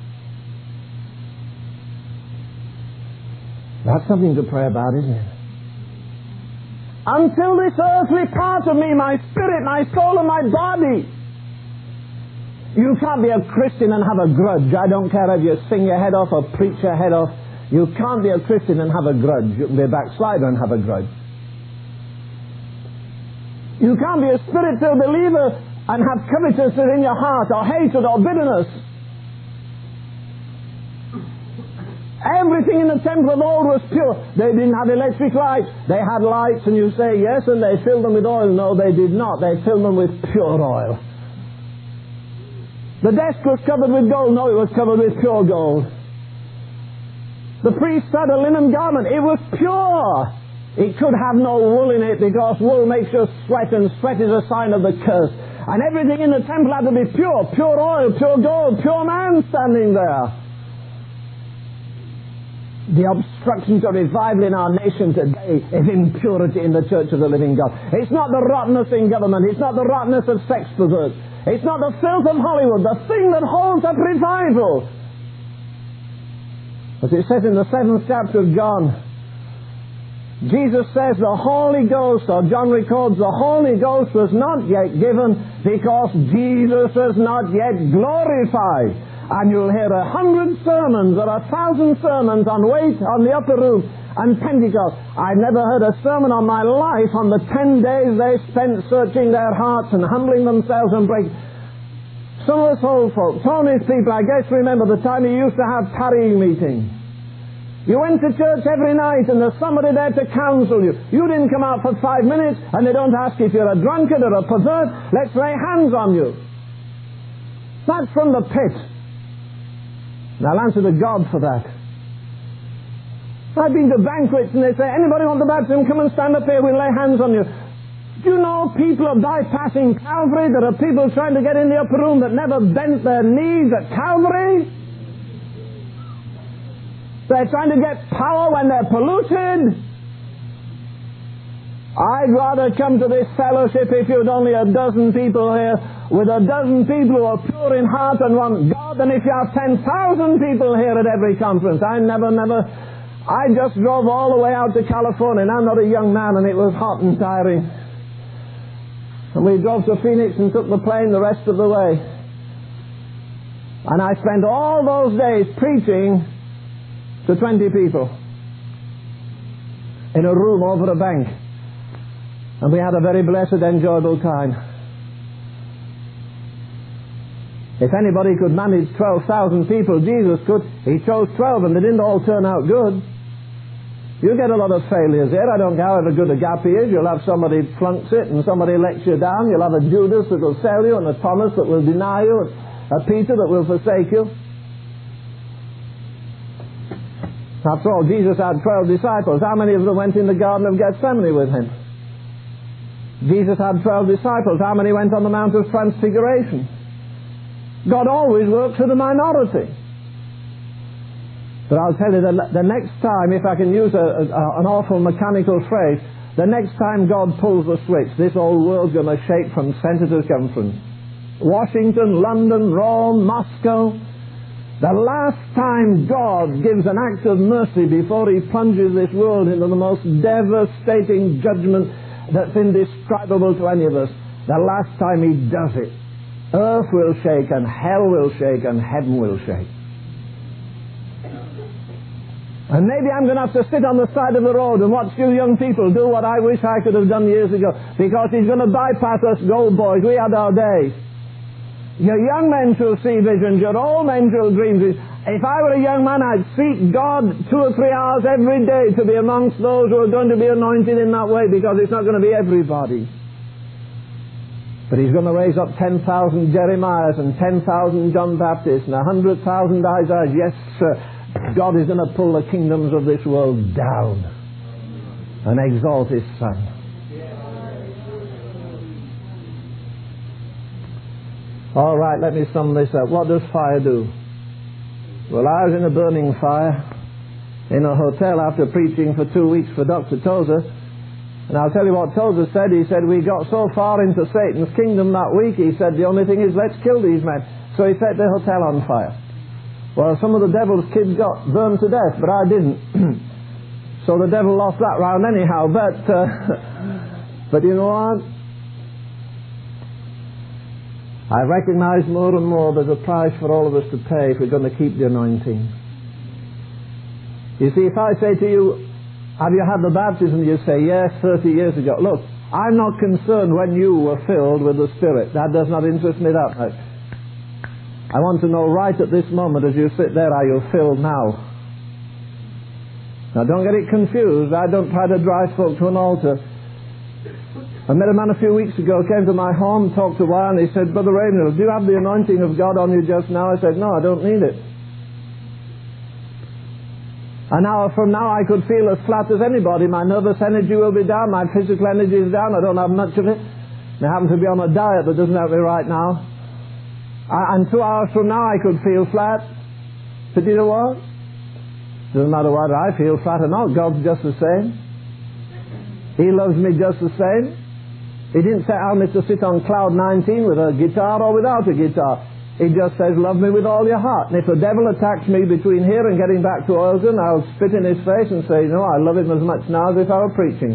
That's something to pray about, isn't it? Until this earthly part of me, my spirit, my soul, and my body. You can't be a Christian and have a grudge. I don't care if you sing your head off or preach your head off. You can't be a Christian and have a grudge. You can be a backslider and have a grudge. You can't be a spirit-filled believer and have covetousness in your heart, or hatred, or bitterness. Everything in the temple of old was pure. They didn't have electric lights. They had lights, and you say, yes, and they filled them with oil. No, they did not. They filled them with pure oil. The desk was covered with gold. No, it was covered with pure gold. The priest had a linen garment. It was pure. It could have no wool in it, because wool makes you sweat, and sweat is a sign of the curse. And everything in the temple had to be pure. Pure oil, pure gold, pure man standing there. The obstruction to revival in our nation today is impurity in the church of the living God. It's not the rottenness in government. It's not the rottenness of sex perverts. It's not the filth of Hollywood. The thing that holds up revival, as it says in the seventh chapter of John, Jesus says the Holy Ghost, or John records, the Holy Ghost was not yet given because Jesus was not yet glorified. And you'll hear a hundred sermons or a thousand sermons on wait on the upper room and Pentecost. I've never heard a sermon on my life on the ten days they spent searching their hearts and humbling themselves and breaking. Some of us old folk, Tony's people, I guess remember the time he used to have tarrying meetings. You went to church every night and there's somebody there to counsel you. You didn't come out for five minutes and they don't ask if you're a drunkard or a pervert. Let's lay hands on you. That's from the pit. And I'll answer to God for that. I've been to banquets and they say, anybody want the baptism? Come and stand up here, we'll lay hands on you. Do you know people are bypassing Calvary? There are people trying to get in the upper room that never bent their knees at Calvary. They're trying to get power when they're polluted. I'd rather come to this fellowship if you'd only a dozen people here, with a dozen people who are pure in heart and want God, than if you have ten thousand people here at every conference. I never, never, I just drove all the way out to California, and I'm not a young man, and it was hot and tiring. And we drove to Phoenix and took the plane the rest of the way. And I spent all those days preaching to twenty people in a room over a bank. And we had a very blessed, enjoyable time. If anybody could manage twelve thousand people, Jesus could. He chose twelve and they didn't all turn out good. You get a lot of failures here. I don't care however good a gap he is. You'll have somebody flunks it and somebody lets you down. You'll have a Judas that will sell you and a Thomas that will deny you, a Peter that will forsake you. After all, Jesus had twelve disciples. How many of them went in the Garden of Gethsemane with him? Jesus had twelve disciples. How many went on the Mount of Transfiguration? God always works with a minority. But I'll tell you, the, the next time, if I can use a, a, an awful mechanical phrase, the next time God pulls the switch, this old world's going to shake from center to circumference. Washington, London, Rome, Moscow, The last time God gives an act of mercy before he plunges this world into the most devastating judgment that's indescribable to any of us, the last time he does it, earth will shake and hell will shake and heaven will shake. And maybe I'm going to have to sit on the side of the road and watch you young people do what I wish I could have done years ago, because he's going to bypass us gold boys. We had our days. Your young men shall see visions, your old men shall dream visions. If I were a young man, I'd seek God two or three hours every day to be amongst those who are going to be anointed in that way, because it's not going to be everybody. But he's going to raise up ten thousand Jeremiahs and ten thousand John Baptists and one hundred thousand Isaiahs. Yes, sir. God is going to pull the kingdoms of this world down and exalt his Son. All right, let me sum this up. What does fire do? Well, I was in a burning fire in a hotel after preaching for two weeks for Doctor Tozer. And I'll tell you what Tozer said. He said, we got so far into Satan's kingdom that week, he said, the only thing is, let's kill these men. So he set the hotel on fire. Well, some of the devil's kids got burned to death, but I didn't. So the devil lost that round anyhow. But, uh, but you know what? I recognize more and more there's a price for all of us to pay if we're going to keep the anointing. You see, if I say to you, have you had the baptism? You say, yes, thirty years ago. Look, I'm not concerned when you were filled with the Spirit. That does not interest me that much. I want to know right at this moment as you sit there, are you filled now? Now don't get it confused. I don't try to drive folk to an altar. I met a man a few weeks ago, came to my home, talked a while, and he said, Brother Raynald, do you have the anointing of God on you just now? I said, no, I don't need it. An hour from now I could feel as flat as anybody. My nervous energy will be down, my physical energy is down, I don't have much of it. I happen to be on a diet that doesn't help me right now. I, and two hours from now I could feel flat. But you know what? Doesn't matter whether I feel flat or not, God's just the same. He loves me just the same. He didn't say, I'm to sit on cloud nineteen with a guitar or without a guitar. He just says, love me with all your heart. And if the devil attacks me between here and getting back to Oilton, I'll spit in his face and say, no, I love him as much now as if I were preaching.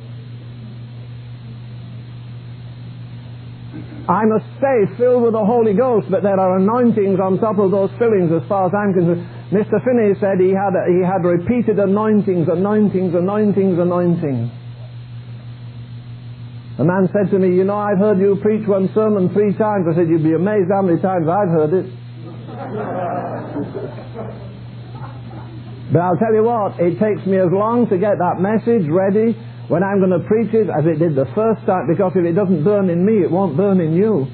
I must stay filled with the Holy Ghost, but there are anointings on top of those fillings as far as I'm concerned. Mister Finney said he had, he had repeated anointings, anointings, anointings, anointings. A man said to me, you know, I've heard you preach one sermon three times. I said, you'd be amazed how many times I've heard it. But I'll tell you what, it takes me as long to get that message ready when I'm going to preach it as it did the first time, because if it doesn't burn in me, it won't burn in you.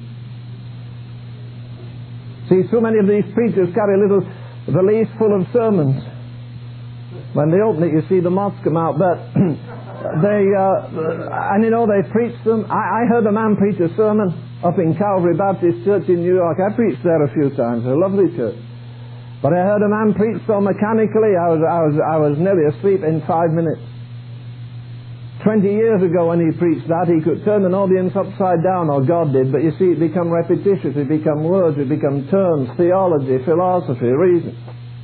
See, so many of these preachers carry a little valise full of sermons. When they open it, you see the moths come out, but they, uh, and you know, they preach them. I, I heard a man preach a sermon up in Calvary Baptist Church in New York. I preached there a few times, a lovely church. But I heard a man preach so mechanically, I was, I was, I was nearly asleep in five minutes. Twenty years ago when he preached that, he could turn an audience upside down, or God did, but you see, it become repetitious, it become words, it become terms, theology, philosophy, reason.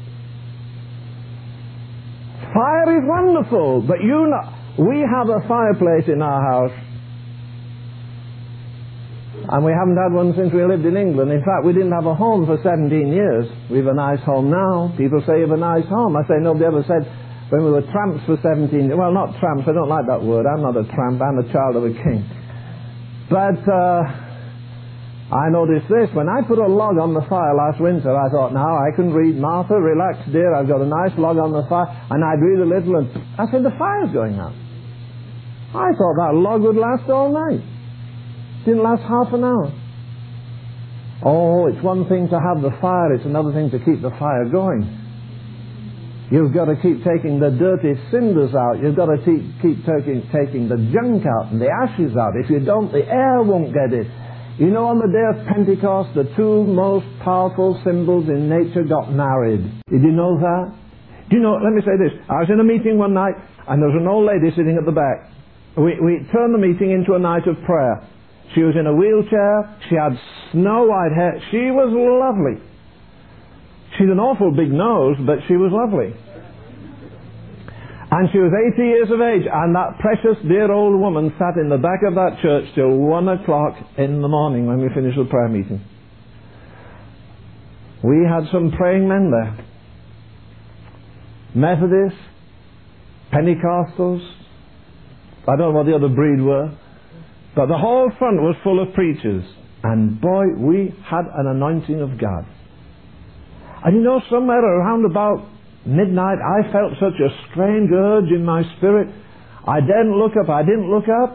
Fire is wonderful, but you know, we have a fireplace in our house, and we haven't had one since we lived in England. In fact, we didn't have a home for seventeen years. We have a nice home now. People say you have a nice home. I say nobody ever said when we were tramps for seventeen years. Well, not tramps, I don't like that word. I'm not a tramp, I'm a child of a king. But uh, I noticed this. When I put a log on the fire last winter, I thought, now I can read, Martha, relax dear, I've got a nice log on the fire. And I'd read a little and I said, the fire's going out. I thought that log would last all night. Didn't last half an hour. Oh, it's one thing to have the fire, it's another thing to keep the fire going. You've got to keep taking the dirty cinders out. You've got to keep, keep taking, taking the junk out and the ashes out. If you don't, the air won't get it. You know, on the day of Pentecost, the two most powerful symbols in nature got married. Did you know that? Do you know, let me say this. I was in a meeting one night, and there was an old lady sitting at the back. We, we turned the meeting into a night of prayer. She was in a wheelchair. She had snow-white hair. She was lovely. She's an awful big nose, but she was lovely. And she was eighty years of age, and that precious dear old woman sat in the back of that church till one o'clock in the morning when we finished the prayer meeting. We had some praying men there. Methodists, Pentecostals, I don't know what the other breed were, but the whole front was full of preachers. And boy, we had an anointing of God. And you know, somewhere around about midnight, I felt such a strange urge in my spirit. I didn't look up. I didn't look up.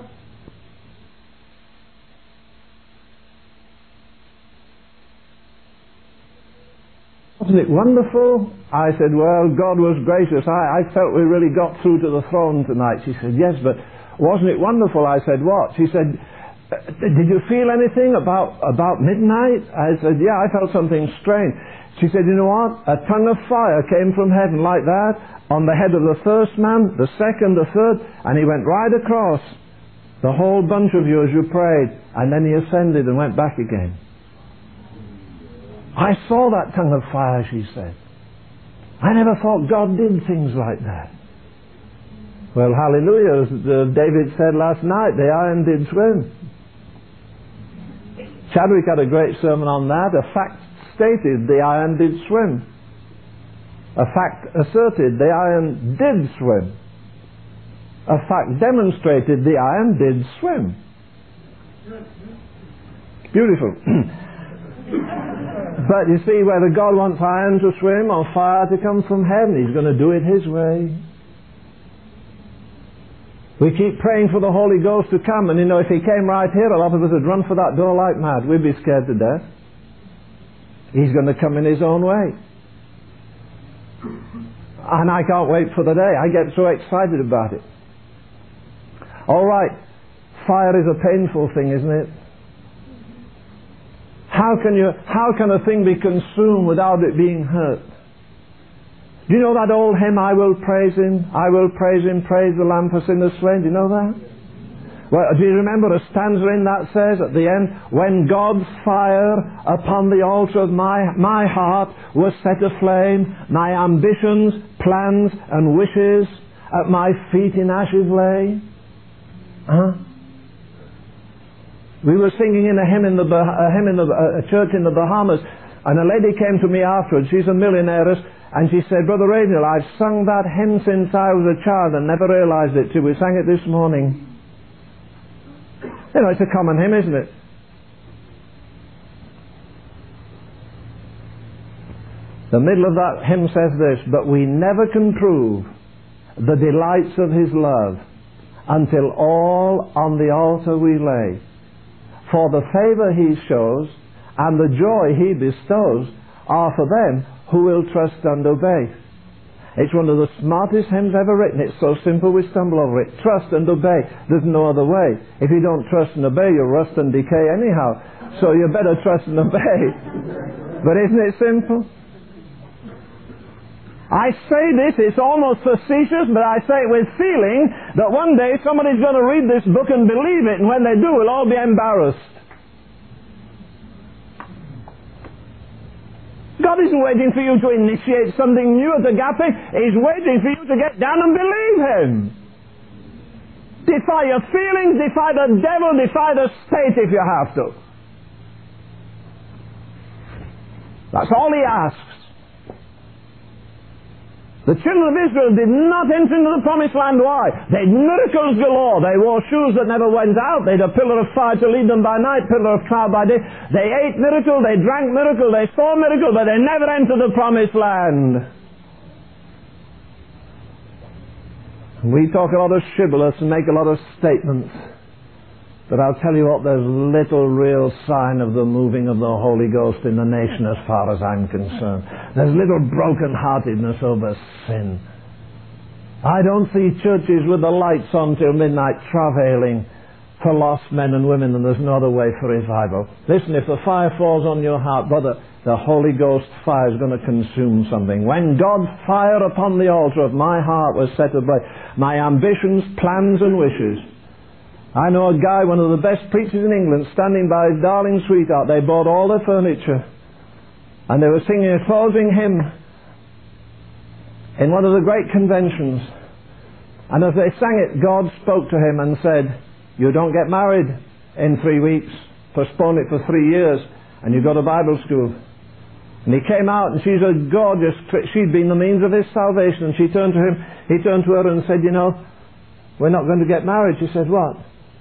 Wasn't it wonderful? I said, well, God was gracious. I, I felt we really got through to the throne tonight. She said, yes, but wasn't it wonderful? I said, what? She said, did you feel anything about, about midnight? I said, yeah, I felt something strange. She said, you know what? A tongue of fire came from heaven like that on the head of the first man, the second, the third, and he went right across the whole bunch of you as you prayed, and then he ascended and went back again. I saw that tongue of fire, she said. I never thought God did things like that. Well, hallelujah, as David said last night, the iron did swim. Chadwick had a great sermon on that. A fact stated the iron did swim. A fact asserted the iron did swim. A fact demonstrated the iron did swim. Beautiful. But you see, whether God wants iron to swim or fire to come from heaven, He's going to do it His way. We keep praying for the Holy Ghost to come, and you know, if He came right here, a lot of us would run for that door like mad. We'd be scared to death. He's going to come in His own way. And I can't wait for the day. I get so excited about it. All right, fire is a painful thing, isn't it? How can you, how can a thing be consumed without it being hurt? Do you know that old hymn, I will praise Him, I will praise Him, praise the Lamb for sinners slain? Do you know that? Well, do you remember a stanza in that says at the end, when God's fire upon the altar of my, my heart was set aflame, my ambitions, plans and wishes at my feet in ashes lay? Huh? We were singing in a hymn in the a hymn in the a church in the Bahamas, and a lady came to me afterwards. She's a millionaire, and she said, Brother Radiel, I've sung that hymn since I was a child and never realized it till we sang it this morning. You know, it's a common hymn, isn't it? The middle of that hymn says this, but we never can prove the delights of His love until all on the altar we lay. For the favor He shows and the joy He bestows are for them who will trust and obey. It's one of the smartest hymns ever written. It's so simple we stumble over it. Trust and obey. There's no other way. If you don't trust and obey, you'll rust and decay anyhow. So you better trust and obey. But isn't it simple? I say this, it's almost facetious, but I say it with feeling that one day somebody's going to read this book and believe it, and when they do, we'll all be embarrassed. God isn't waiting for you to initiate something new at Agape. He's waiting for you to get down and believe Him. Defy your feelings, defy the devil, defy the state if you have to. That's all He asks. The children of Israel did not enter into the promised land. Why? They had miracles galore. They wore shoes that never went out. They had a pillar of fire to lead them by night, pillar of cloud by day. They ate miracle, they drank miracle, they saw miracle, but they never entered the promised land. We talk a lot of shibboleths and make a lot of statements. But I'll tell you what, there's little real sign of the moving of the Holy Ghost in the nation as far as I'm concerned. There's little broken-heartedness over sin. I don't see churches with the lights on till midnight travailing for lost men and women, and there's no other way for revival. Listen, if the fire falls on your heart, brother, the Holy Ghost fire is going to consume something. When God's fire upon the altar of my heart was set ablaze, my ambitions, plans and wishes. I know a guy, one of the best preachers in England, standing by his darling sweetheart. They bought all their furniture. And they were singing a closing hymn in one of the great conventions. And as they sang it, God spoke to him and said, you don't get married in three weeks. Postpone it for three years and you go to Bible school. And he came out, and she's a gorgeous, she'd been the means of his salvation. And she turned to him, he turned to her and said, you know, we're not going to get married. She said, what?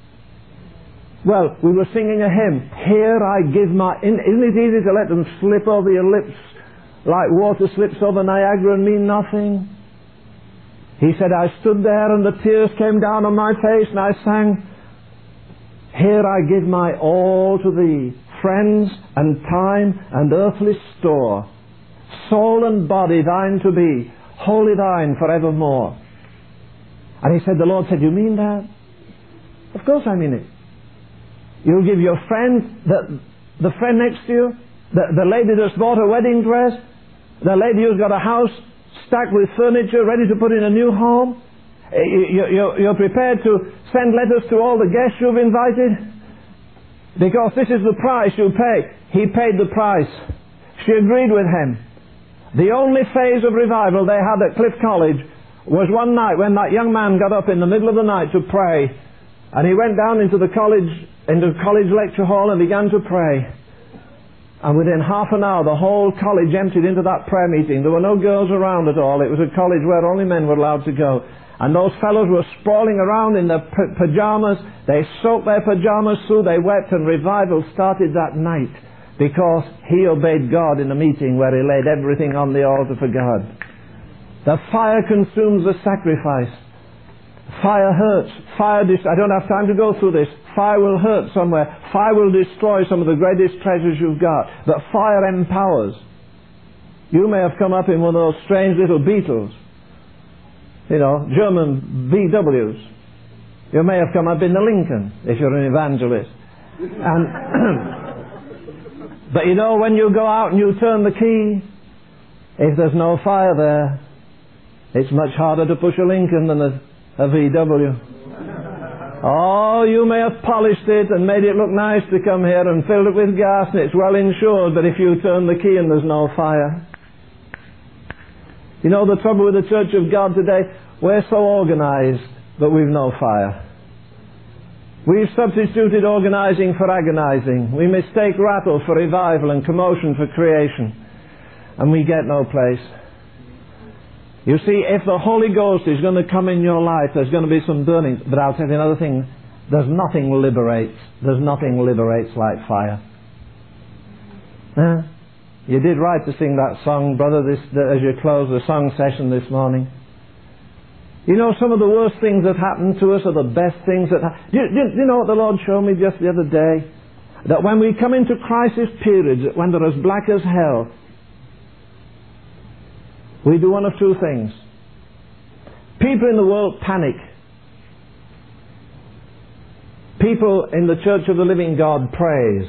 Well, we were singing a hymn. Here I give my... Isn't it easy to let them slip over your lips like water slips over Niagara and mean nothing? He said, I stood there and the tears came down on my face and I sang, here I give my all to thee, friends and time and earthly store, soul and body thine to be, wholly thine forevermore. And he said, the Lord said, you mean that? Of course I mean it. You'll give your friend, the, the friend next to you, the, the lady that's bought a wedding dress, the lady who's got a house stacked with furniture, ready to put in a new home. You, you, you're prepared to send letters to all the guests you've invited, because this is the price you pay. He paid the price. She agreed with him. The only phase of revival they had at Cliff College was one night when that young man got up in the middle of the night to pray. And he went down into the college, into the college lecture hall and began to pray. And within half an hour, the whole college emptied into that prayer meeting. There were no girls around at all. It was a college where only men were allowed to go. And those fellows were sprawling around in their p- pajamas. They soaked their pajamas through. They wept, and revival started that night because he obeyed God in a meeting where he laid everything on the altar for God. The fire consumes the sacrifice. Fire hurts. Fire dis- I don't have time to go through this. Fire will hurt somewhere. Fire will destroy some of the greatest treasures you've got. But fire empowers. You may have come up in one of those strange little Beetles. You know, German V Ws. You may have come up in the Lincoln, if you're an evangelist. And but you know, when you go out and you turn the key, if there's no fire there, it's much harder to push a Lincoln than a, a V W. Oh, you may have polished it and made it look nice to come here and filled it with gas and it's well insured, but if you turn the key and there's no fire... You know the trouble with the Church of God today? We're so organized, but we've no fire. We've substituted organizing for agonizing. We mistake rattle for revival and commotion for creation. And we get no place. You see, if the Holy Ghost is going to come in your life, there's going to be some burnings. But I'll tell you another thing. There's nothing liberates. There's nothing liberates like fire. Huh? You did right to sing that song, brother, this, as you close the song session this morning. You know, some of the worst things that happen to us are the best things that happen. Do, do, do you know what the Lord showed me just the other day? That when we come into crisis periods, when they're as black as hell, we do one of two things. People in the world panic. People in the Church of the Living God praise.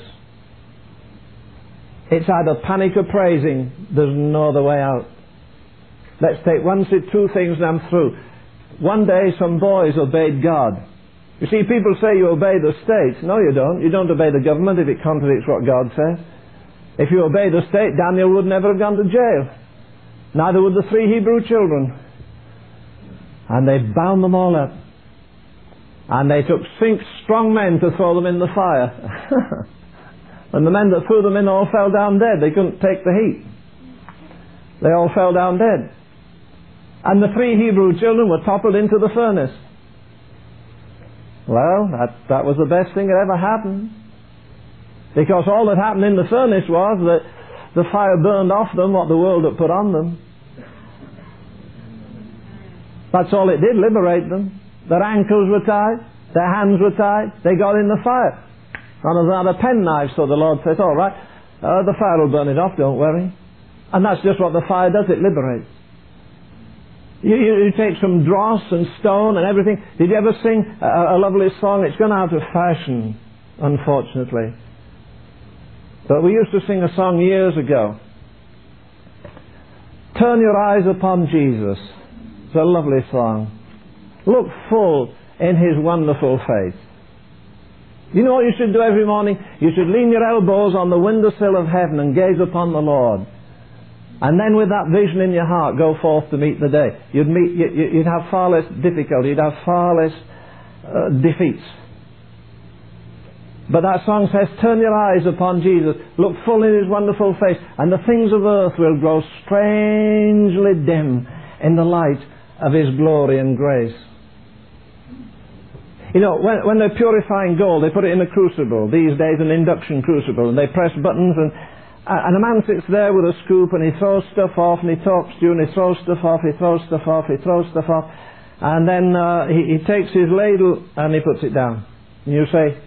It's either panic or praising. There's no other way out. Let's take one, two things and I'm through. One day some boys obeyed God. You see, people say you obey the state. No, you don't. You don't obey the government if it contradicts what God says. If you obey the state, Daniel would never have gone to jail. Neither would the three Hebrew children. And they bound them all up. And they took six strong men to throw them in the fire. And the men that threw them in all fell down dead. They couldn't take the heat. They all fell down dead. And the three Hebrew children were toppled into the furnace. Well, that, that was the best thing that ever happened. Because all that happened in the furnace was that the fire burned off them what the world had put on them. That's all it did, liberate them. Their ankles were tied. Their hands were tied. They got in the fire. None of them had a penknife, so the Lord says, all right, uh, the fire will burn it off, don't worry. And that's just what the fire does, it liberates. You, you, you take some dross and stone and everything. Did you ever sing a, a lovely song? It's gone out of fashion, unfortunately. But we used to sing a song years ago. Turn your eyes upon Jesus. It's a lovely song. Look full in His wonderful face. You know what you should do every morning? You should lean your elbows on the windowsill of heaven and gaze upon the Lord. And then with that vision in your heart, go forth to meet the day. You'd, meet, you'd have far less difficulty. You'd have far less uh, defeats. But that song says, turn your eyes upon Jesus, look full in His wonderful face, and the things of earth will grow strangely dim in the light of His glory and grace. You know, when, when they're purifying gold, they put it in a crucible. These days, an induction crucible. And they press buttons, and, and a man sits there with a scoop, and he throws stuff off, and he talks to you, and he throws stuff off, he throws stuff off, he throws stuff off. And then uh, he, he takes his ladle, and he puts it down. And you say,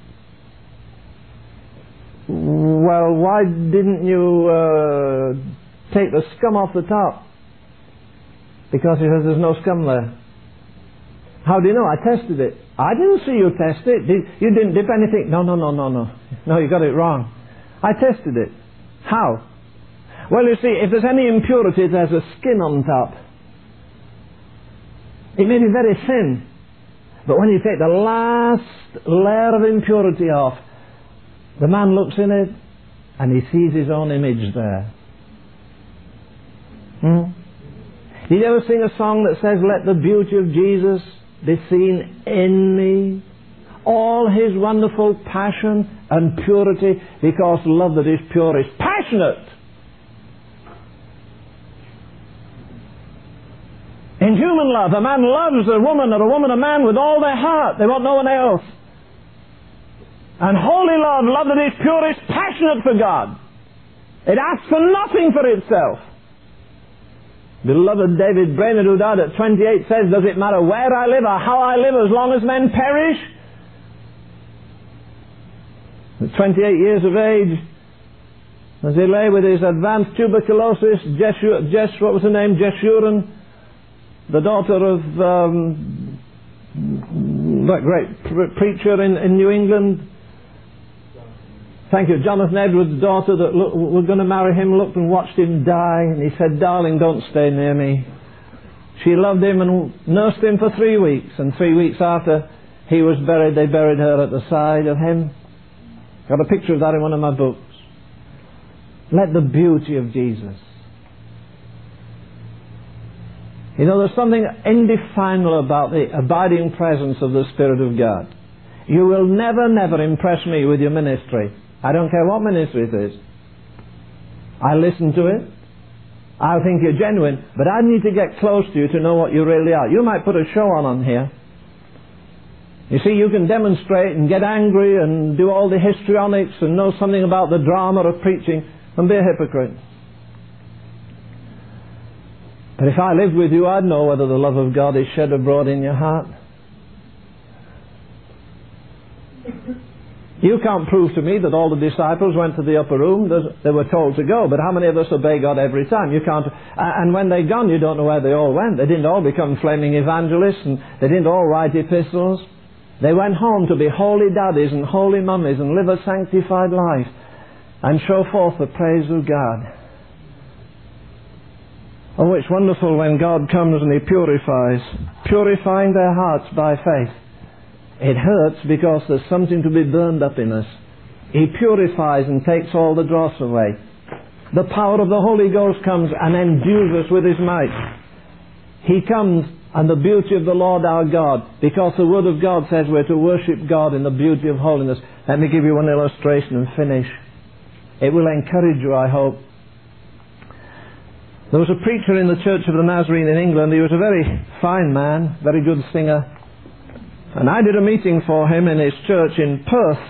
well, why didn't you uh, take the scum off the top? Because he says there's no scum there. How do you know? I tested it. I didn't see you test it. Did, you didn't dip anything. No, no, no, no, no. No, you got it wrong. I tested it. How? Well, you see, if there's any impurity, there's a skin on top. It may be very thin. But when you take the last layer of impurity off, the man looks in it and he sees his own image there. Hmm? Did you ever sing a song that says, let the beauty of Jesus be seen in me? All His wonderful passion and purity, because love that is pure is passionate. In human love, a man loves a woman or a woman a man with all their heart. They want no one else. And holy love, love that is pure, is passionate for God. It asks for nothing for itself. Beloved David Brainerd, who died at twenty-eight, says, does it matter where I live or how I live as long as men perish? At twenty-eight years of age, as he lay with his advanced tuberculosis, Jeshua, Jesh, what was her name? Jeshurun, the daughter of um, that great pre- preacher in, in New England. Thank you. Jonathan Edwards' daughter that look, were going to marry him looked and watched him die, and he said, darling, don't stay near me. She loved him and nursed him for three weeks, and three weeks after he was buried, they buried her at the side of him. Got a picture of that in one of my books. Let the beauty of Jesus. You know, there's something indefinable about the abiding presence of the Spirit of God. You will never, never impress me with your ministry. I don't care what ministry it is. I listen to it. I think you're genuine, but I need to get close to you to know what you really are. You might put a show on on here. You see, you can demonstrate and get angry and do all the histrionics and know something about the drama of preaching and be a hypocrite. But if I lived with you, I'd know whether the love of God is shed abroad in your heart. You can't prove to me that all the disciples went to the upper room. They were told to go, but how many of us obey God every time? You can't. And when they're gone, you don't know where they all went. They didn't all become flaming evangelists, and they didn't all write epistles. They went home to be holy daddies and holy mummies and live a sanctified life and show forth the praise of God. Oh, it's wonderful when God comes and He purifies, purifying their hearts by faith. It hurts because there's something to be burned up in us. He purifies and takes all the dross away. The power of the Holy Ghost comes and endues us with His might. He comes and the beauty of the Lord our God, because the Word of God says we're to worship God in the beauty of holiness. Let me give you one illustration and finish. It will encourage you, I hope. There was a preacher in the Church of the Nazarene in England. He was a very fine man, very good singer. And I did a meeting for him in his church in Perth,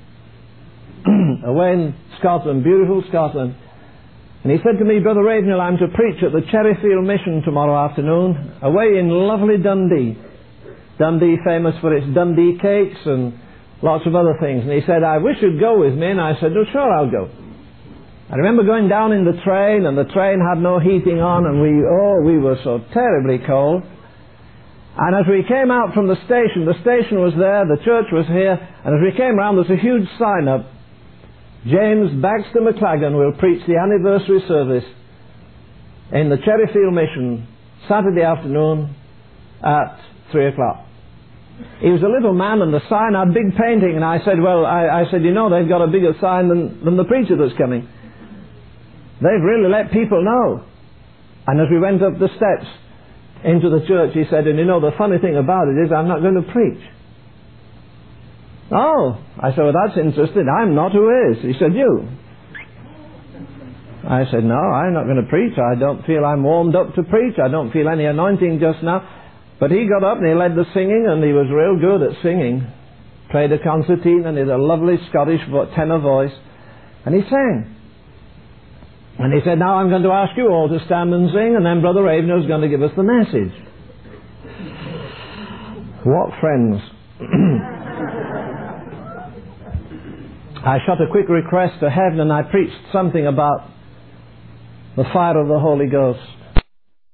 away in Scotland, beautiful Scotland. And he said to me, Brother Ravenhill, I'm to preach at the Cherryfield Mission tomorrow afternoon, away in lovely Dundee. Dundee famous for its Dundee cakes and lots of other things. And he said, I wish you'd go with me. And I said, oh, sure, I'll go. I remember going down in the train, and the train had no heating on, and we, oh, we were so terribly cold. And as we came out from the station, the station was there, the church was here, and as we came round, there's a huge sign up. James Baxter McLagan will preach the anniversary service in the Cherryfield Mission, Saturday afternoon at three o'clock. He was a little man, and the sign had big painting, and I said, well, I, I said, you know, they've got a bigger sign than, than the preacher that's coming. They've really let people know. And as we went up the steps into the church, he said, and you know, the funny thing about it is I'm not going to preach. Oh, I said, well, that's interesting. I'm not. Who is? He said, you. I said, no, I'm not going to preach. I don't feel I'm warmed up to preach. I don't feel any anointing just now. But he got up and he led the singing, and he was real good at singing. Played a concertina, and he had a lovely Scottish tenor voice. And he sang. And he said, now I'm going to ask you all to stand and sing, and then Brother Ravenel is going to give us the message. What friends. I shot a quick request to heaven, and I preached something about the fire of the Holy Ghost.